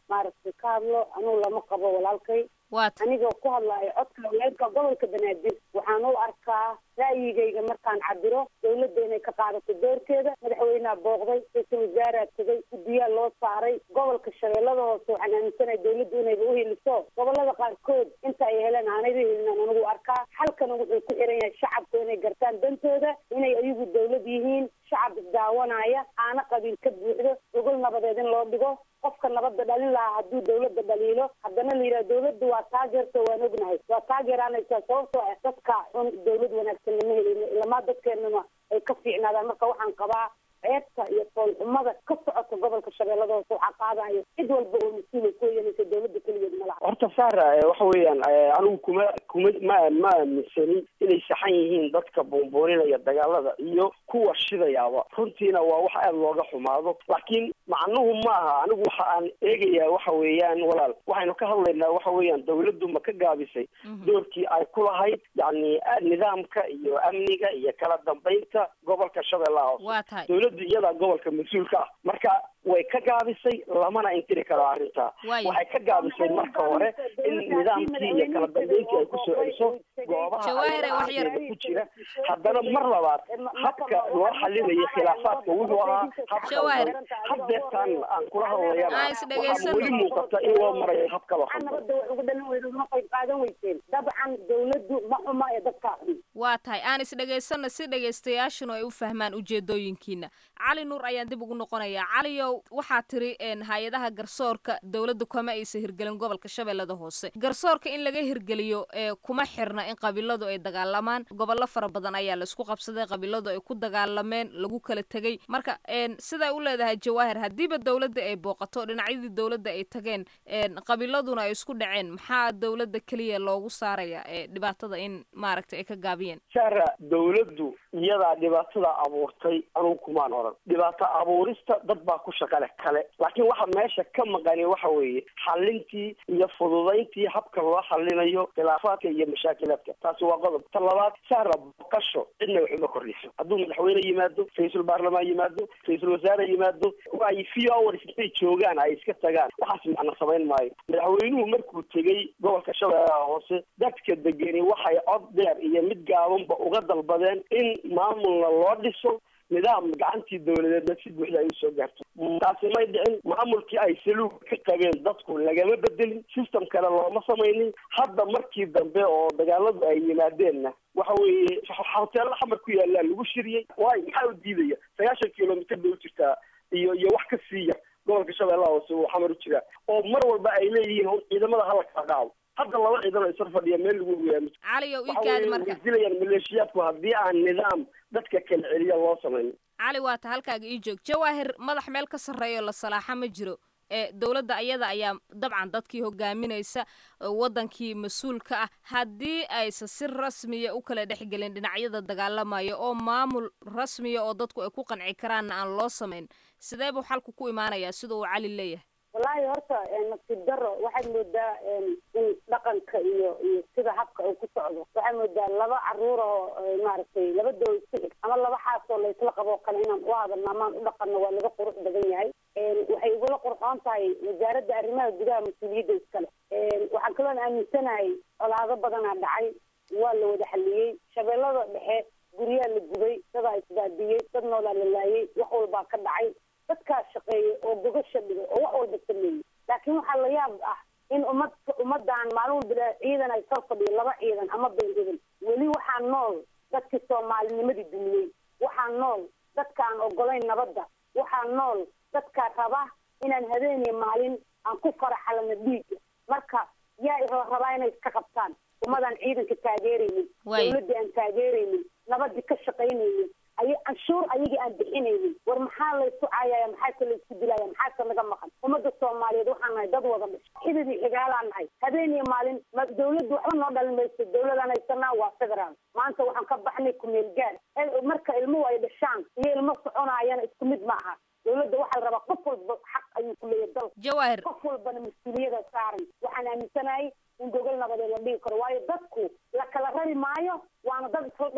maaragtay ka hadlo anugu lama qabo walaalkay anigoo ku hadlaayo codka haweenka gobolka banaadir waxaan u arkaa ra'yigayga markaan cabiro dawladda inay ka qaadato doorkeeda madaxweyneha booqday ra-iisul wasaaraa tegay guddiyaa loo saaray gobolka shabeellada hoose waxaan aaminsanahay dawladdu inayba u heliso gobolada qaarkood inta ay heleen aanayba helinaan anigu arkaa xalkana wuxuu ku xiran yahay shacabku inay gartaan dantooda inay ayagu dawlad yihiin shacab isdaawanaya aana qabiil ka buuxdo gogol nabadeed in loo dhigo qofka nabadda dhalin lahaa hadduu dawladda dhaliilo haddana la yidhaha dawladda waa taageerto waan ognahay waa taageeraanaysaa sababtoo ah dadka xun dawlad wanaagsan lama helin ilamaa dadkeenana ay ka fiicnaadaan marka waxaan qabaa ceebta iyo foolxumada ka socota gobolka shabeellada hoose waxaa qaadayo cid walba oo mas-uulay ku yeelanaysa dawladda keligeed ma laha horta saara waxa weeyaan anigu kuma kuma ma ma aaminsanin inay saxan yihiin dadka buunbuuninaya dagaalada iyo kuwa shidayaaba runtiina waa wax aada looga xumaado laakiin macnuhu ma aha anigu waxa aan eegayaa waxa weeyaan walaal waxaynu ka hadlaynaa waxa weeyaan dawladdu ma ka gaabisay doorkii ay ku lahayd yacni nidaamka iyo amniga iyo kala dambeynta gobolka shabeellaha hoose dawladdu iyadaa gobolka mas-uulka ah marka way ka gaabisay lamana inkiri karo arrintaa waxay ka gaabisay marka hore in nidaamkii iyo kala dambeyntii ay kusoo celiso goobaha ayaga ku jira haddana mar labaad habka loo xalinayo khilaafaadka wuxuu ahaa habka haddeertaan aan kula hadlayana waxaa weli muuqata in loo marayo habka la nabadda wax ugu dhalin weydo ma qayb qaadan weyseen dabcan dawladdu ma xuma ee dadka waa tahay aan isdhegaysana si dhegaystayaashuna ay u fahmaan ujeedooyinkiina cali nuur ayaan dib ugu noqonayaa caliyow waxaa tiri hay-adaha garsoorka dawladda kuma aysa hirgelin gobolka shabeellada hoose garsoorka in laga hirgeliyo kuma xirna in qabiiladu ay dagaalamaan gobollo fara badan ayaa laisku qabsaday qabiiladu ay ku dagaalameen lagu kala tegey marka siday u leedahay jawaahir haddiiba dawladda ay booqato dhinacyadii dawladda ay tageen qabiiladuna ay isku dhaceen maxaa dawladda keliya loogu saaraya dhibaatada in maaragtay ay ka gaabiyeen saara dawladdu iyadaa dhibaatada abuurtay anugu kumaan oran dhibaato abuurista dad baa ku shaqale kale laakiin waxa meesha ka maqani waxa weeye xalintii iyo fududayntii habka loo xalinayo khilaafaadka iyo mashaakilaadka taasi waa qodob ta labaad saara booqasho cidna wax uma kordhiso hadduu madaxweyne yimaado ra-iisul baarlamaan yimaado ra-iisul wasaare yimaado ay few hours intay joogaan ay iska tagaan waxaas macna samayn maayo madaxweynuhu markuu tegey gobolka shabeellaha hoose dadka degeni waxay cod dheer iyo mid gaabanba uga dalbadeen in maamulna loo dhiso nidaam gacantii dawladeedna si buuxda ay usoo gaarto taasi may dhicin maamulkii ay saluug ka qabeen dadku lagama bedelin system kale looma samaynin hadda markii dambe oo dagaaladu ay yimaadeenna waxa weeye hoteello xamar ku yaallaan lagu shiriyey waayo maxaa u diidaya sagaashan kilomitr bay u jirtaa iyo iyo wax ka siiya gobolka shabeellaha hoose uu xamar u jiraa oo mar walba ay leeyihiin ciidamada hala kala qaado hadda laba ciidan oo isar fadhiya meel lagu ogaami caliyow ikaad marka dilayaan maleeshiyaadku haddii aan nidaam dadka kala celiya loo samayn cali waata halkaaga ii joog jawaahir madax meel ka sarreeyo la salaaxa ma jiro ee dawladda ayada ayaa dabcan dadkii hogaaminaysa wadankii mas-uulka ah haddii aysa si rasmiya u kala dhexgelin dhinacyada dagaalamaya oo maamul rasmiya oo dadku ay ku qanci karaanna aan loo samayn sidee buu xalku ku imaanayaa sida uu cali leeyahay wallaahi horta nasiib daro waxaad moodaa in dhaqanka iyo iyo sida habka uu ku socdo waxaad moodaa laba caruur oo maaragtay laba doo isku xig ama laba xaas oo laysla qabo kale inaan u hadalno amaan u dhaqanno waa laga qurux badan yahay waxay igula qurxoon tahay wasaaradda arrimaha gudaha mas-uuliyadda iskale waxaan kaloon aaminsanahay colaado badanaa dhacay waa la wada xaliyey shabeellada dhexe guryaha la gubay dadaa isbaadiyey dad noolaa la laayay wax walbaa ka dhacay dadkaa shaqeeyay oo gogasha dhigay oo wax walba sameeyey laakiin waxaa la yaab ah in ummad ummaddan maalin walba ciidan ay soo fadhiyo laba ciidan ama been hebel weli waxaa nool dadkii soomaalinimadii dumiyey waxaa nool dadkaan ogolayn nabadda waxaa nool dadkaa raba inaan habeen iyo maalin aan ku faraxalano dhiigga marka yaa rabaa inay iska qabtaan ummadaan ciidanka taageeraynin dawladdii aan taageeraynin nabadii ka shaqaynaynin ay canshuur ayagii aan bixinaynin war maxaa laysu caayaya maxaase laysku dilaya maxaase naga maqan ummadda soomaaliyeed waxaan nahay dad wada dhashay xididii xigaalaan nahay habeen iyo maalin ma dawladdu waxba noo dhalin mayso dawladaan haysanaa waa federaal maanta waxaan ka baxnay kumeel gaar marka ilmuhu ay dhashaan iyo ilmo soconaayana isku mid ma aha dawladda waxaa la rabaa qof walba xaq ayuu ku leeyahay dalka jawaahir qof walbana mas-uuliyada saaran waxaan aaminsanahay in gogol nabadeed la dhigi karo waayo dadku la kala rari maayo waana dad isla dhashay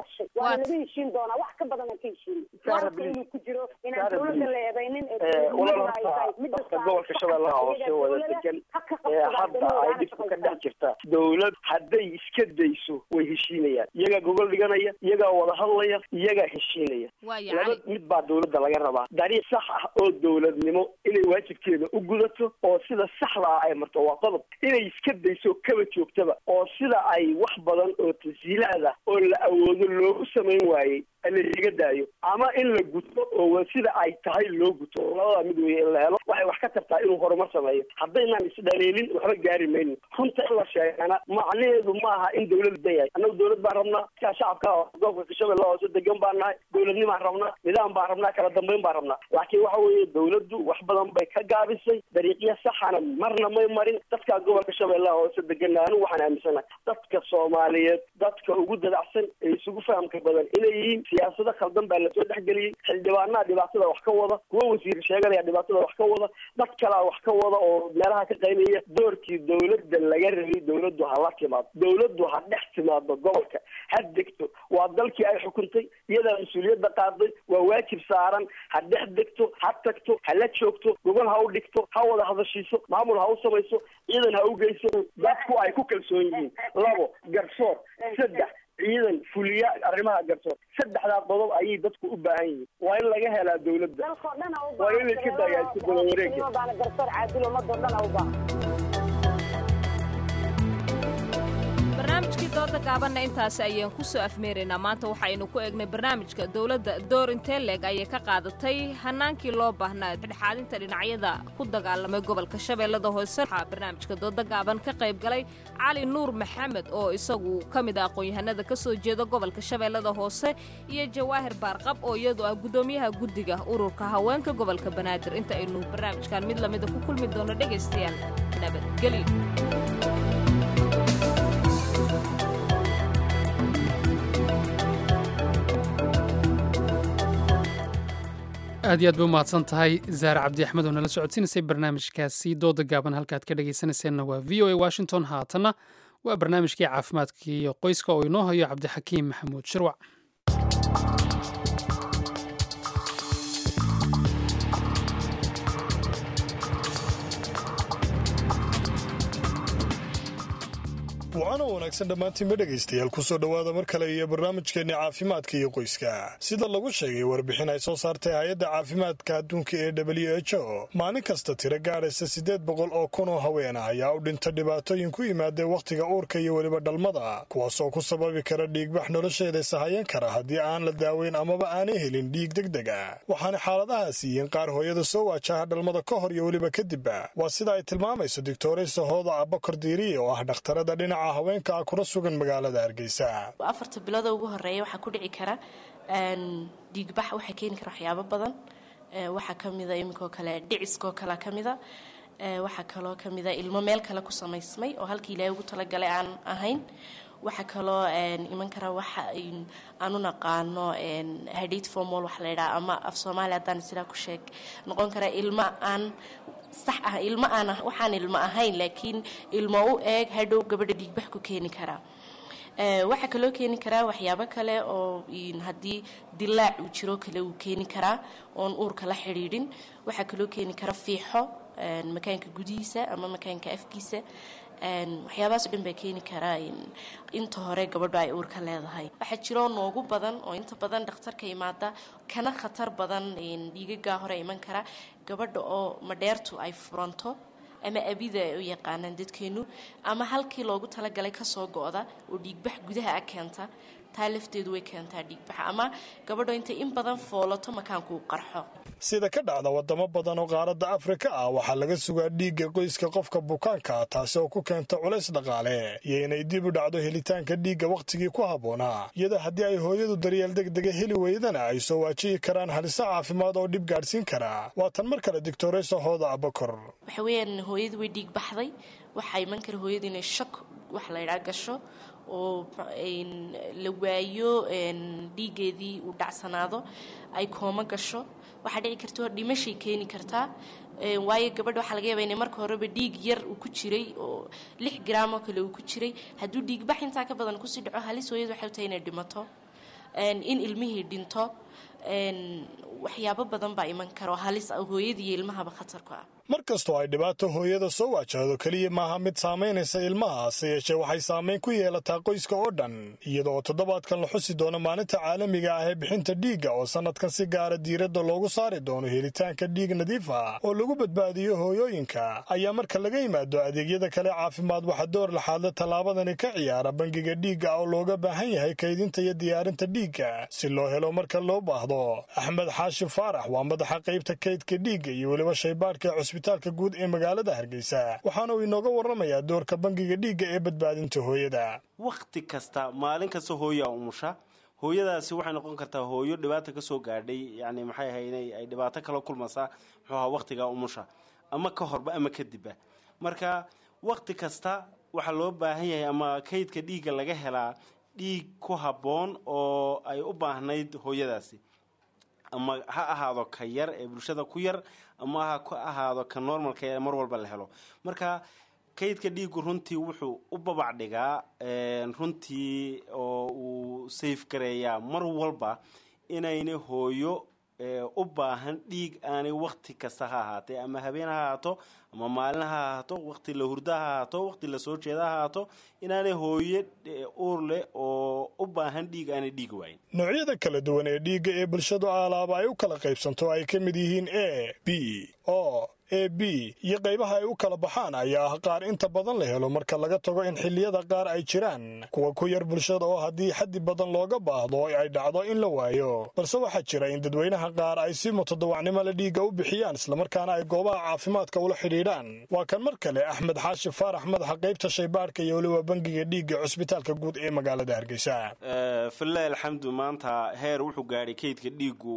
waana laga heshiin doonaa wax ka badan aan ka heshiin warka inuu ku jiro inaan dowladda la eedaynin dadka gobolka shabeellaha hoose wada degan hadda ay dhibku ka dhex jirta dowlad hadday iska dayso way heshiinayaan iyagaa gogol dhiganaya iyagaa wada hadlaya iyagaa heshiinaya laba mid baa dowladda laga rabaa dariiq sax ah oo dowladnimo inay waajibkeeda u gudato oo sida saxda ah ay marto waa qodob inay iska dayso kaba joogtaba oo sida ay wax badan oo tasiilaad ah oo la awoodo loogu samayn waayey laga daayo ama in la guto oo sida ay tahay loo guto labada mid weeye in la helo waxay wax ka tartaa inuu horumar sameeyo haddaynaan isdhaleelin waxba gaari mayno runta in la sheegana macnaheedu maaha in dowlad dayahay annagu dowlad baan rabnaa kaa shacabka gobolka shabeellaha hoose degan baan nahay dowladnimaan rabnaa nidaam baan rabnaa kala dambayn baan rabnaa laakiin waxa weeye dowladdu wax badan bay ka gaabisay dariiqyo saxana marna may marin dadka gobolka shabeellaha hoose degan anigu waxaan aaminsanahay dadka soomaaliyeed dadka ugu dadacsan ee isugu fahamka badan inay yihiin siyaasado khaldan baa lasoo dhexgeliyey xildhibaanaha dhibaatada wax ka wada kuwa wasiir sheeganaya dhibaatada wax ka wada dad kalaa wax ka wada oo meelaha ka qaynaya doorkii dowladda laga rabay dowladdu ha la timaado dowladdu ha dhex timaado gobolka ha degto waa dalkii ay xukuntay iyadaa mas-uuliyadda qaaday waa waajib saaran ha dhex degto ha tagto ha la joogto gobol ha u dhigto ha wada hadashiiso maamul ha u samayso ciidan ha u geyso dadku ay ku kalsoon yihiin labo garsoor saddex ciidan fuliya arrimaha garsoor saddexdaa qodob ayay dadku u baahan yihiin waa in laga helaa dowladda waa in la iska daayaa isku daba wareega garsoor caadil ummadoo dhan u baahan barnaamijkii dooda gaabanna intaasi ayaan ku soo afmeeraynaa maanta waxaynu ku eegnay barnaamijka dowladda door intee leeg ayay ka qaadatay hanaankii loo baahnaa dhexaadinta dhinacyada ku dagaalamay gobolka shabeellada hoose waxaa barnaamijka dooda gaaban ka qayb galay cali nuur maxamed oo isagu ka mid ah aqoon-yahanada ka soo jeeda gobolka shabeellada hoose iyo jawaahir baarqab oo iyadu ah guddoomiyaha guddiga ururka haweenka gobolka banaadir inta aynu barnaamijkan mid lamida ku kulmi doono dhegaystayaal nabadgelyo aad iyo aad bay u mahadsan tahay zaare cabdi axmed oo nala socodsiinaysay barnaamijkaasi dooda gaaban halkaad ka dhegaysanayseena waa v o a washington haatanna waa barnaamijkii caafimaadka iyo qoyska oo inoo hayo cabdixakiim maxamuud shirwac waana wanaagsan dhammaantiinba dhegaystayaal ku soo dhowaada mar kale iyo barnaamijkeenni caafimaadka iyo qoyska sida lagu sheegay warbixin ay soo saartay hay-adda caafimaadka adduunka ee w h o maalin kasta tiro gaadhaysa siddeed boqol oo kun oo haween ah ayaa u dhinta dhibaatooyin ku yimaadee wakhtiga uurka iyo weliba dhalmada kuwaasoo ku sababi kara dhiigbax nolosheeda sahayan kara haddii aan la daaweyn amaba aanay helin dhiig degdeg ah waxaana xaaladahaas yihiin qaar hooyada soo waajaha dhalmada ka hor iyo weliba kadibba waa sida ay tilmaamayso doctoraysa hooda abakar diiriye oo ah dhakhtarada dhinaca haweenka ah kuna sugan magaalada hargeysa afarta bilooda ugu horeeya waxaa ku dhici kara dhiigbax waxaa keeni kara waxyaabo badan waxaa kamida iminkoo kale dhiciskoo kale kamida waxaa kaloo kamida ilmo meel kale ku samaysmay oo halkii ilaahay ugu talagalay aan ahayn waxaa kaloo iman kara waxa aan u naqaano hadid formol waxa la yidhaha ama af soomaaliya haddaan sidaa ku sheeg noqon kara ilmo aan sax ah ilmo aan waxaan ilmo ahayn laakiin ilmo u eeg hadhow gabadha dhiigbax ku keeni karaa waxaa kaloo keeni karaa waxyaabo kale oo haddii dilaac uu jiro kale uu keeni karaa oon uurka la xidhiidhin waxaa kaloo keeni kara fiixo makaanka gudihiisa ama makaanka afkiisa waxyaabahaas o dhan baa keeni karaa inta hore gabadho ay uurka leedahay waxaa jiroo noogu badan oo inta badan dhakhtarka imaada kana khatar badan dhiigagaa hore iman kara gabadha oo madheertu ay furanto ama abida ay u yaqaanaan dadkeenu ama halkii loogu talagalay kasoo go-da oo dhiigbax gudaha a keenta taa lafteedu way keentaa dhiigbaxa ama gabadho intay in badan foolato makaanku u qarxo sida ka dhacda wadamo badan oo qaaradda afrika ah waxaa laga sugaa dhiigga qoyska qofka bukaanka taasi oo ku keenta culays dhaqaale iyo inay dib u dhacdo helitaanka dhiigga wakhtigii ku habboonaa iyada haddii ay hooyadu daryeel degdega heli weydana ay soo waajihi karaan halisa caafimaad oo dhib gaadhsiin karaa waa tan mar kale doctoraysa hooda abakor waxa weeyaan hooyadu way dhiig baxday waxaa iman kara hooyadu inay shak wax la ydhaa gasho oo la waayo dhiigeedii uu dhacsanaado ay kooma gasho waxaa dhici karta dhimashay keeni kartaa waayo gabadha waxaa laga yaaba inay marka horeba dhiig yar uu ku jiray oo lix gram oo kale uu ku jiray hadduu dhiigbax intaa ka badan kusii dhaco halis hooyadu waxay u tahay inay dhimato in ilmihii dhinto waxyaabo badan baa iman karo halis hooyadii iyo ilmahaba khatar ku ah. mar kastoo ay dhibaato hooyada soo waajahdo keliya maaha mid saamaynaysa ilmaha hase yeeshee waxay saamayn ku yeelataa qoyska oo dhan iyadoo toddobaadkan la xusi doono maalinta caalamiga ah ee bixinta dhiigga oo sannadkan si gaara diiradda loogu saari doono helitaanka dhiig nadiif ah oo lagu badbaadiyo hooyooyinka ayaa marka laga yimaado adeegyada kale caafimaad waxa door laxaadle tallaabadani ka ciyaara bangiga dhiigga oo looga baahan yahay kaydinta iyo diyaarinta dhiigga si loo helo marka loo baahdo. axmed xaashi faarax waa madaxa qaybta kaydka dhiigga iyo weliba shaybaadhka cusbitaalka guud ee magaalada Hargeysa waxaana uu inooga warramayaa doorka bangiga dhiigga ee badbaadinta hooyada. waqti kasta maalin kasta hooyo umusha hooyadaasi waxay noqon kartaa hooyo dhibaato ka soo gaadhay yani maxay ahaynay ay dhibaato kala kulmaysaa muxuu ahaa waqtiga umusha ama ka horba ama kadib marka waqti kasta waxa loo baahan yahay ama kaydka dhiigga laga helaa dhiig ku haboon oo ay u baahnayd hooyadaasi ama ha ahaado ka yar ee bulshada ku yar ama ha ku ahaado ka normalka ee mar walba la helo. marka kaydka dhiigu runtii wuxuu u babac dhigaa runtii oo uu safe gareeyaa mar walba inayna hooyo u baahan dhiig aanay waqti kasta ha ahaatee ama habeen ha ahaato ama maalin ha ahaato waqti la hurda ha ahaato waqti la soo jeeda ha ahaato inaanay hooyo uur leh oo u baahan dhiig aanay dhiig waayin. noocyada kala duwan ee dhiigga ee bulshadu alaaba ay u kala qaybsanto ay ka mid yihiin A, B, O, A B iyo qaybaha ay u kala baxaan ayaa ah qaar inta badan la helo marka laga tago in xilliyada qaar ay jiraan kuwa ku yar bulshada oo haddii xaddi badan looga baahdo ay dhacdo in la waayo balse waxaa jira in dadweynaha qaar ay si mutadawacnimo la dhiigga u bixiyaan islamarkaana ay goobaha caafimaadka ula xidhiidhaan. waa kan mar kale axmed xaashi faarax madaxa qaybta shaybaadhka iyo weliba bangiga dhiigga cusbitaalka guud ee magaalada Hargeysa. fillahi alxamdu maanta heer wuxuu gaadhay kaydka dhiiggu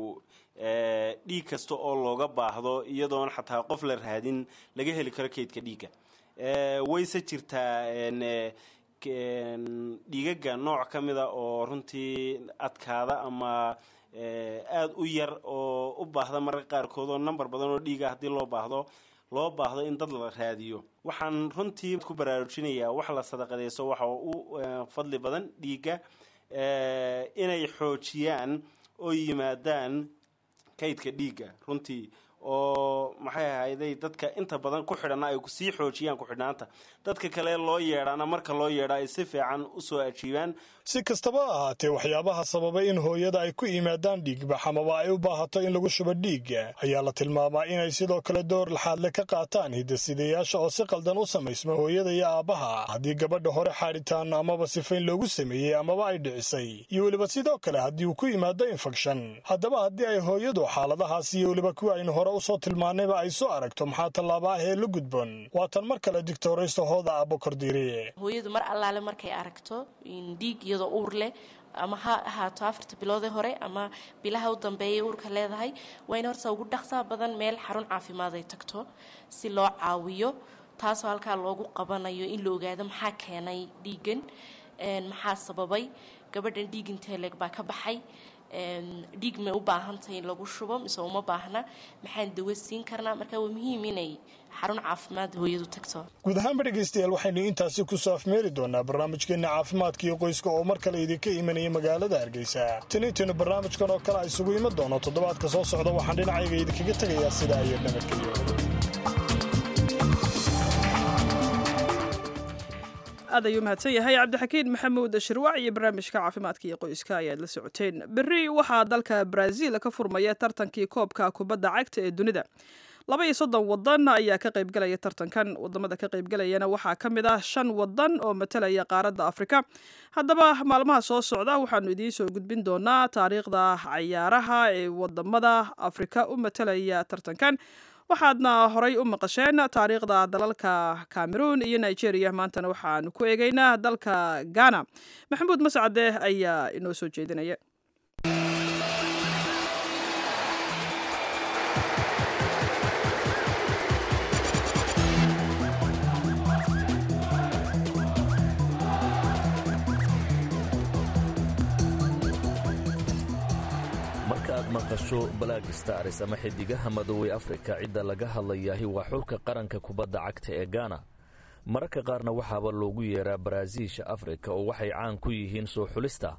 dhiig kasta oo looga baahdo iyadoon xataa qof la raadin laga heli karo kaydka dhiigga. wayse jirtaa dhiigaga nooc ka mida oo runtii adkaada ama aad u yar oo u baahda mararka qaarkood oo number badan oo dhiiga haddii loo baahdo loo baahdo in dad la raadiyo. waxaan runtii ku baraarujinayaa wax la sadaqadeyso waxa u fadli badan dhiigga inay xoojiyaan oo yimaadaan kaydka dhiigga runtii oo maxay ahayday dadka inta badan ku xidhana ay sii xoojiyaan ku xidhnaanta dadka kale loo yeedhana marka loo yeedha ay si fiican u soo ajiibaan. si kastaba ahaatee waxyaabaha sababay in hooyada ay ku yimaadaan dhiigbax amaba ay u baahato in lagu shubo dhiigga ayaa la tilmaamaa inay sidoo kale door laxaadle ka qaataan hidasidayaasha oo si qaldan u samaysma hooyada iyo aabbaha haddii gabadha hore xaadhitaan amaba sifayn loogu sameeyey amaba ay dhicisay iyo weliba sidoo kale haddii uu ku yimaado infekshan. haddaba haddii ay hooyadu xaaladahaas iyo weliba kuwa aynu hore usoo tilmaanayba ay soo aragto maxaa tallaaba ah ee la gudboon waa tan mar kale digtoraysta hooda Abukordire. hooyadu mar allaale markay aragto in dhiig iyadoo uur leh ama ha ahaato afarta biloodee hore ama bilaha u dambeeyay uurka leedahay waa in horta ugu dhaqsaa badan meel xarun caafimaad ay tagto si loo caawiyo taasoo halkaa loogu qabanayo in la ogaado maxaa keenay dhiigan maxaa sababay gabadhan dhiig intee leeg baa ka baxay dhiig ma u baahantahay in lagu shubo mise uma baahna maxaan dawo siin karnaa. marka waa muhiim inay xarun caafimaad hooyadu tagto. guud ahaanba dhegaystayaal waxaynu intaasi ku soo afmeeri doonaa barnaamijkeena caafimaadka iyo qoyska oo mar kale idinka imanaya magaalada Hargeysa. taniintaynu barnaamijkan oo kale isugu iman doono toddobaadka soo socda waxaan dhinacayga idinkaga tegayaa sidaa iyo nabadgelyo. aad ayuu mahadsan yahay cabdixakiin maxamuud shirwac iyo barnaamijka caafimaadka iyo qoyska ayaad la socoteen. berri waxaa dalka Brazil ka furmaya tartankii koobka kubadda cagta ee dunida. laba iyo soddon wadan ayaa ka qaybgalaya tartankan. wadamada ka qaybgalayana waxaa ka mid ah shan wadan oo matalaya qaaradda Afrika. haddaba maalmaha soo socda waxaanu idiin soo gudbin doonaa taariikhda cayaaraha ee wadamada Afrika u matalaya tartankan. waxaadna horay u maqasheen taariikhda dalalka Cameroon iyo Nigeria. maantana waxaanu ku eegaynaa dalka Ghana. maxamuud mascade ayaa inoo soo jeedinaya. maqasho Black Stars ama xidigaha madowey Afrika cidda laga hadlayahay waa xulka qaranka kubadda cagta ee Ghana. mararka qaarna waxaaba loogu yeeraa Brazil Afrika oo waxay caan ku yihiin soo xulista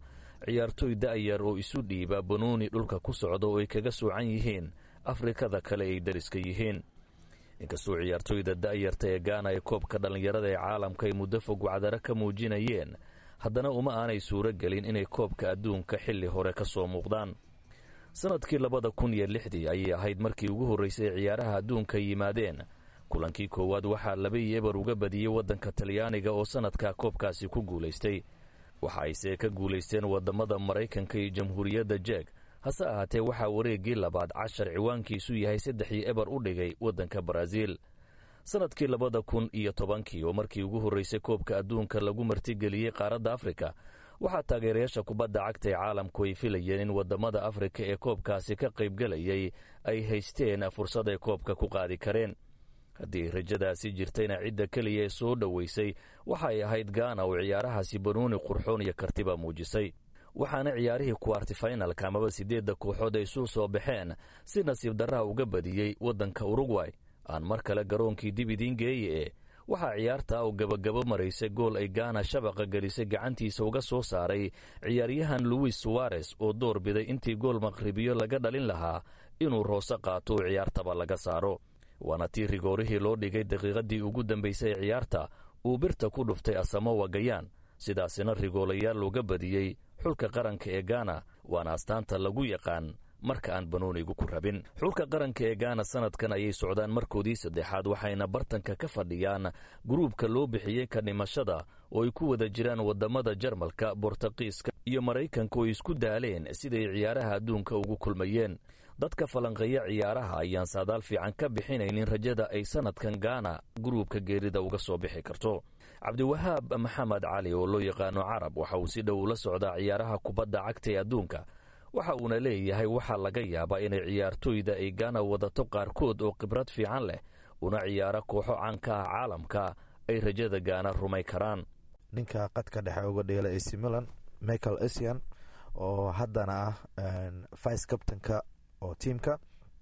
ciyaartoy da'yar oo isu dhiiba banooni dhulka ku socda oo ay kaga soocan yihiin afrikada kale ay dariska yihiin. inkastoo ciyaartoyda da'yarta ee gaana ee koobka dhallinyarada ee caalamka ay muddo fog wacdaro ka muujinayeen, haddana uma aanay suuro gelin inay koobka adduunka xilli hore ka soo muuqdaan. sannadkii labada kun iyo lixdii ayay ahayd markii ugu horraysay ciyaaraha adduunka yimaadeen. kulankii koowaad waxaa laba iyo eber uga badiyey waddanka talyaaniga oo sannadkaa koobkaasi ku guulaystay. waxa ayse ka guulaysteen waddamada maraykanka iyo jamhuuriyadda jeeg, hase ahaatee waxaa wareeggii labaad cashar ciwaankiisu yahay saddex iyo eber u dhigay waddanka baraaziil. sannadkii labada kun iyo tobankii oo markii ugu horraysay koobka adduunka lagu martigeliyey qaaradda afrika, waxaa taageerayaasha kubadda cagta ee caalamku ay filayeen in waddamada afrika ee koobkaasi ka qaybgelayay ay haysteen fursad ay koobka ku qaadi kareen. haddii rajadaasi jirtayna cidda keliya ee soo dhowaysay waxa ay ahayd gaana oo ciyaarahaasi banooni qurxoon iyo kartiba muujisay. waxaana ciyaarihii kuwartifinalka amaba siddeedda kooxood ay isu soo baxeen si nasiib darraha uga badiyey waddanka urugway. aan mar kale garoonkii dib idiin geeye ee waxaa ciyaarta oo gabagabo maraysay gool ay gaana shabaqa gelisay gacantiisa uga soo saaray ciyaaryahan luwis suwares oo door biday intii gool maqribiyo laga dhalin lahaa inuu roose qaato oo ciyaartaba laga saaro. waana tii rigoorihii loo dhigay daqiiqaddii ugu dambaysay ee ciyaarta uu birta ku dhuftay asamowa gayaan, sidaasina rigoolayaal looga badiyey xulka qaranka ee gaana. waana astaanta lagu yaqaan marka aan banoonigu ku rabin. xulka qaranka ee gaana sannadkan ayay socdaan markoodii saddexaad, waxayna bartanka ka fadhiyaan guruubka loo bixiyey ka dhimashada oo ay ku wada jiraan waddamada jarmalka, bortaqiiska iyo maraykanka oo isku daaleen siday ciyaaraha adduunka ugu kulmayeen. dadka falanqeeya ciyaaraha ayaan saadaal fiican ka bixinaynin rajada ay sannadkan gaana guruubka geerida uga soo bixi karto. cabdiwahaab maxamed cali oo loo yaqaano carab waxa uu si dhow ula socdaa ciyaaraha kubadda cagta ee adduunka. waxa uuna leeyahay waxaa laga yaabaa inay ciyaartoyda ay gaana wadato qaarkood oo khibrad fiican leh una ciyaaro kooxo caanka ah caalamka ay rajada gaana rumay karaan. ninka qadka dhexe uga dheela ac milan michael essien oo haddana ah vice captainka oo tiimka.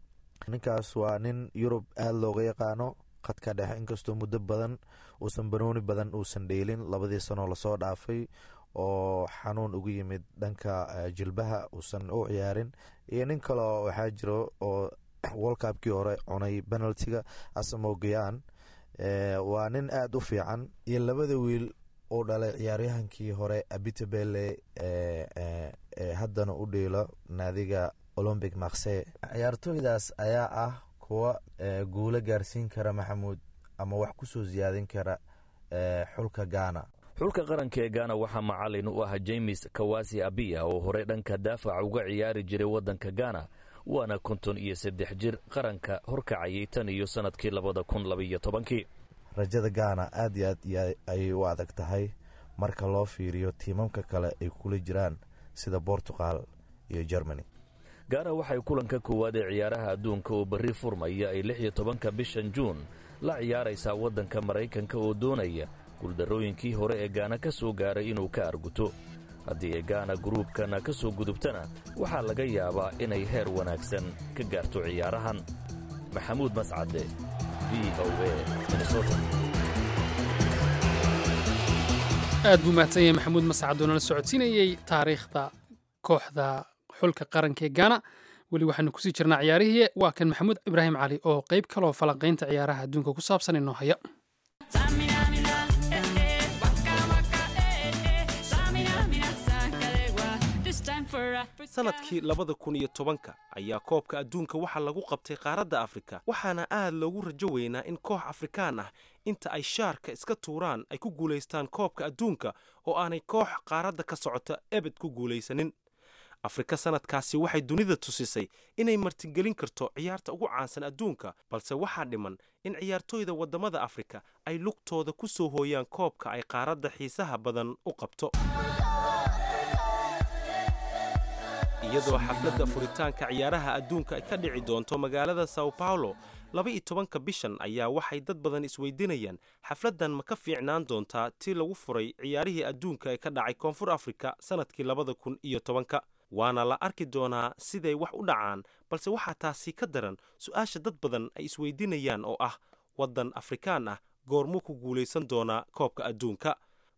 ninkaas waa nin yurub aada looga yaqaano qadka dhexe, inkastoo muddo badan uusan banooni badan uusan dheelin labadii sanoo lasoo dhaafay oo xanuun ugu yimid dhanka jilbaha uusan u ciyaarin. iyo nin kaleo waxaa jiro oo wolcabkii hore cunay penaltiga asamo gayaan. waa nin aada u fiican. iyo labada wiil uu dhalay ciyaaryahankii hore abitabele ee haddana u dheelo naadiga olombic marse. ciyaartooydaas ayaa ah kuwa guulo gaarsiin kara maxamuud ama wax ku soo siyaadin kara xulka gaana. xulka qaranka ee gaana waxaa macalin u ah james kawasi abiya oo horey dhanka daafaca uga ciyaari jiray waddanka gaana, waana konton iyo saddex jir qaranka horkacayay tan iyo sannadkii labada kun labaiyo tobankii. rajada gaana aad iyo aad ayay u adag tahay marka loo fiiriyo tiimamka kale ay kula jiraan sida Portugal iyo Germany. gaana waxay kulanka koowaad ee ciyaaraha adduunka oo berri furmaya ay lix iyo tobanka bishan Juun la ciyaaraysaa waddanka Maraykanka oo doonaya guuldarrooyinkii hore ee gaana ka soo gaaray inuu ka arguto. haddii ay gaana gruubkana ka soo gudubtana waxaa laga yaabaa inay heer wanaagsan ka gaarto ciyaarahan. maxamuud mascade, v o a, Minnesota. aad buu mahadsan yahay maxamuud mascad oo nala socodsiinayey taariikhda kooxda xulka qaranka ee gaana. weli waxaanu kusii jirnaa ciyaarihii. waa kan maxamuud ibraahim cali oo qayb kaloo falanqaynta ciyaaraha adduunka ku saabsan inoo haya. sanadkii labada kun iyo tobanka ayaa koobka adduunka waxaa lagu qabtay qaaradda afrika, waxaana aad loogu rajo weynaa in koox afrikaan ah inta ay shaarka iska tuuraan ay ku guulaystaan koobka adduunka oo aanay koox qaaradda ka socota ebed ku guulaysanin. afrika sanadkaasi waxay dunida tusisay inay martigelin karto ciyaarta ugu caansan adduunka, balse waxaa dhiman in ciyaartooyda waddamada afrika ay lugtooda ku soo hooyaan koobka ay qaaradda xiisaha badan u qabto. iyadoo xafladda furitaanka ciyaaraha adduunka ay ka dhici doonto magaalada Sao Paulo laba iyo tobanka bishan ayaa waxay dad badan isweydiinayaan xafladdan ma ka fiicnaan doontaa tii lagu furay ciyaarihii adduunka ee ka dhacay Koonfur Afrika sanadkii labada kun iyo tobanka. waana la arki doonaa siday wax u dhacaan, balse waxaa taasi ka daran su-aasha dad badan ay isweydiinayaan oo ah waddan afrikaan ah goormuu ku guulaysan doonaa koobka adduunka.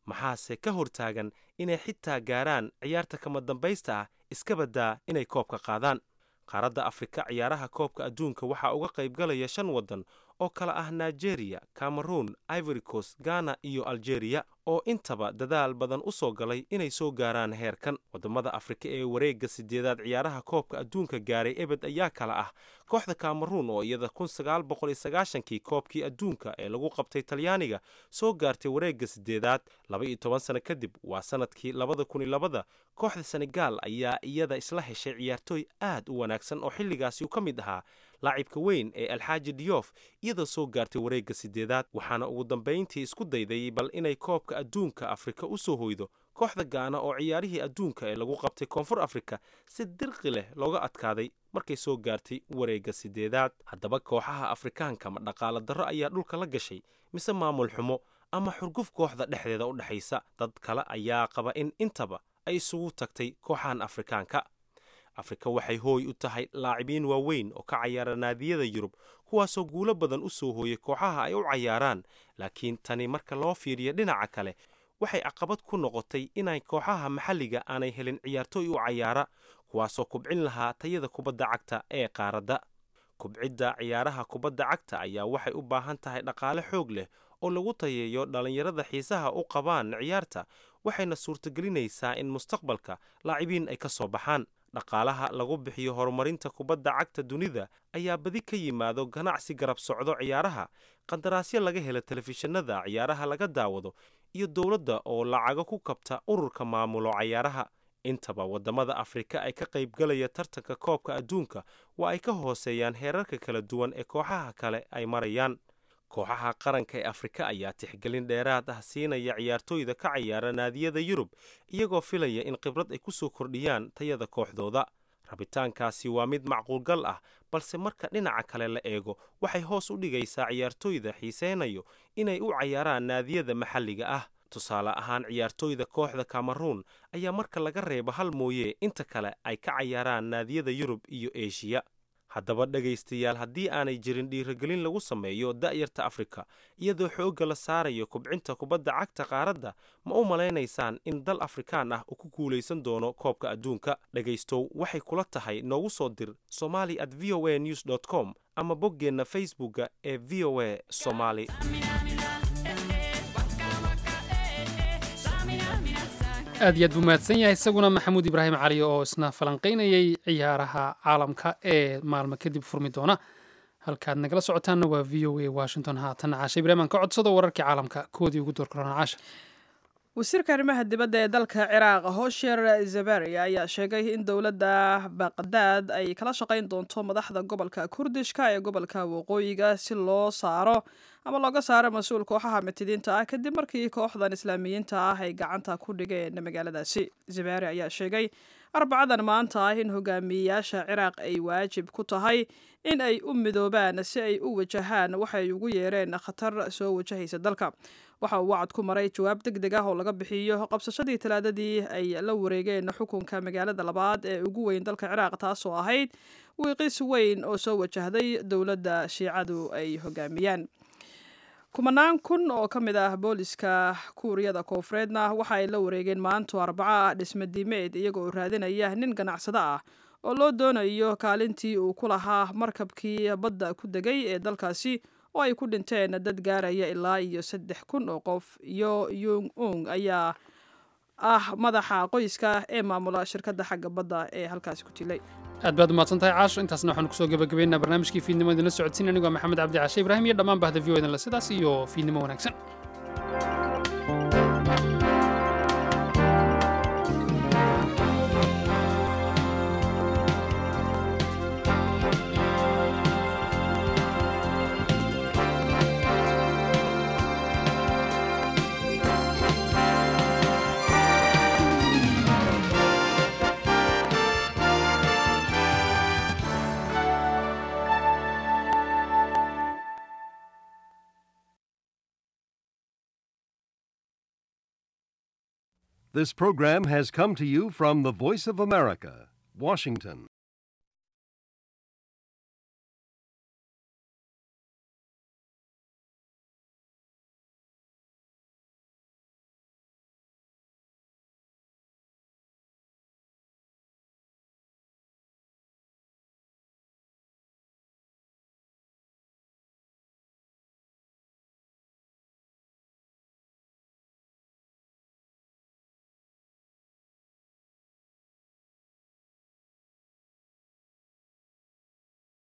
maxaase ka hortaagan inay xitaa gaaraan ciyaarta kama dambaysta ah iska baddaa inay koobka qaadaan qaaradda afrika ciyaaraha koobka adduunka waxaa uga qaybgalaya shan waddan oo kala ah nigeria cameroon ivory coast ghana iyo algeria oo intaba dadaal badan u soo galay inay soo gaaraan heerkan waddamada afrika ee wareegga sideedaad ciyaaraha koobka adduunka gaaray ebed ayaa kala ah kooxda cameroon oo iyada kun sagaal boqol iyo sagaashankii koobkii adduunka ee lagu qabtay talyaaniga soo gaartay wareegga sideedaad laba iyo toban sano kadib waa sanadkii labada kun iyo labada kooxda senegal ayaa iyada isla heshay ciyaartooy aad u wanaagsan oo xilligaasi u ka mid ahaa laacibka weyn ee alxaaji diyoof iyadoo soo gaartay wareegga sideedaad waxaana ugu dambayntii isku dayday bal inay koobka adduunka afrika u soo hoydo kooxda gaana oo ciyaarihii adduunka ee lagu qabtay koonfur afrika si dirqi leh looga adkaaday markay soo gaartay wareegga sideedaad haddaba kooxaha afrikaanka ma dhaqaala darro ayaa dhulka la gashay mise maamul xumo ama xurguf kooxda dhexdeeda u dhexaysa dad kale ayaa qaba in intaba ay isugu tagtay kooxahan afrikaanka afrika waxay hooy u tahay laacibiin waaweyn oo ka cayaara naadiyada yurub kuwaasoo guulo badan u soo hooyay kooxaha ay u cayaaraan laakiin tani marka loo fiiriyo dhinaca kale waxay caqabad ku noqotay inay kooxaha maxalliga aanay helin ciyaartooy u cayaara kuwaasoo kubcin lahaa tayada kubadda cagta ee qaaradda kubcidda ciyaaraha kubadda cagta ayaa waxay u baahan tahay dhaqaale xoog leh oo lagu tayeeyo dhallinyarada xiisaha u qabaan ciyaarta waxayna suurtagelinaysaa in mustaqbalka laacibiin ay ka soo baxaan dhaqaalaha lagu bixiyo horumarinta kubadda cagta dunida ayaa badi ka yimaado ganacsi garab socdo ciyaaraha qandaraasyo laga hela telefishinada ciyaaraha laga daawado iyo dowladda oo lacago ku kabta ururka maamulo cayaaraha intaba waddamada afrika ay ka qaybgalaya tartanka koobka adduunka waa ay ka hooseeyaan heerarka kala duwan ee kooxaha kale ay marayaan kooxaha qaranka ee afrika ayaa tixgelin dheeraad ah siinaya ciyaartooyda ka cayaara naadiyada yurub iyagoo filaya in khibrad ay ku soo kordhiyaan tayada kooxdooda rabitaankaasi waa mid macquulgal ah balse marka dhinaca kale la eego waxay hoos u dhigaysaa ciyaartooyda xiiseynayo inay u cayaaraan naadiyada maxalliga ah tusaale ahaan ciyaartooyda kooxda cameroon ayaa marka laga reebo hal mooye inta kale ay ka cayaaraan naadiyada yurub iyo eshiya haddaba dhegaystayaal haddii aanay jirin dhiirigelin lagu sameeyo da'yarta afrika iyadoo xoogga la saarayo kubcinta kubadda cagta qaaradda ma u malaynaysaan in dal afrikaan ah uu ku guulaysan doono koobka adduunka dhegaystow waxay kula tahay noogu soo dir somali at v o a news dot com ama boggeenna facebookga ee v o a somali aad iyo aad buu mahadsan yahay isaguna maxamuud ibraahim cali oo isna falanqaynayay ciyaaraha caalamka ee maalmo kadib furmi doona halkaad nagala socotaanna waa v o a washington haatan caasha ibraahim aan ka codsado wararkii caalamka koodii ugu door korona caasha wasiirka arrimaha dibadda ee dalka ciraaq hosher zabari ayaa sheegay in dowladda baqdaad ay kala shaqayn doonto madaxda gobolka kurdishka ee gobolka waqooyiga si loo saaro ama looga saaro mas-uul kooxaha mitidiinta ah kadib markii kooxdan islaamiyiinta ah ay gacanta ku dhigeen magaaladaasi zabari ayaa sheegay arbacadan maanta ah in hogaamiyeyaasha ciraaq ay waajib ku tahay in ay u midoobaan si ay u wajahaan waxay ugu yeereen khatar soo wajahaysa dalka waxa uu wacad ku maray jawaab deg deg ah oo laga bixiyo qabsashadii talaadadii ay la wareegeen xukunka magaalada labaad ee ugu weyn dalka ciraaq taasoo ahayd wiiqis weyn oo soo wajahday dowladda shiicadu ay hogaamiyaan kumanaan kun oo ka mid ah booliska kuuriyada koonfureedna waxa ay la wareegeen maanto arbaca ah dhisme diimeed iyagoo raadinaya nin ganacsado ah oo loo doonayo kaalintii uu ku lahaa markabkii badda ku degay ee dalkaasi oo ay ku dhinteen dad gaaraya ilaa iyo saddex kun oo qof iyo yung ung ayaa ah madaxa qoyska ee maamula shirkadda xagga badda ee halkaasi ku tilay aad baad umahadsan tahay caasho intaasna waxaanu kusoo gabagabaynaa barnaamijkii fiidnimo idinla socodsiin anigoo maxamed cabdi cashe ibraahim iyo dhammaan bahda v o idinle sidaas iyo fiidnimo wanaagsan This program has come to you from the Voice of America, Washington.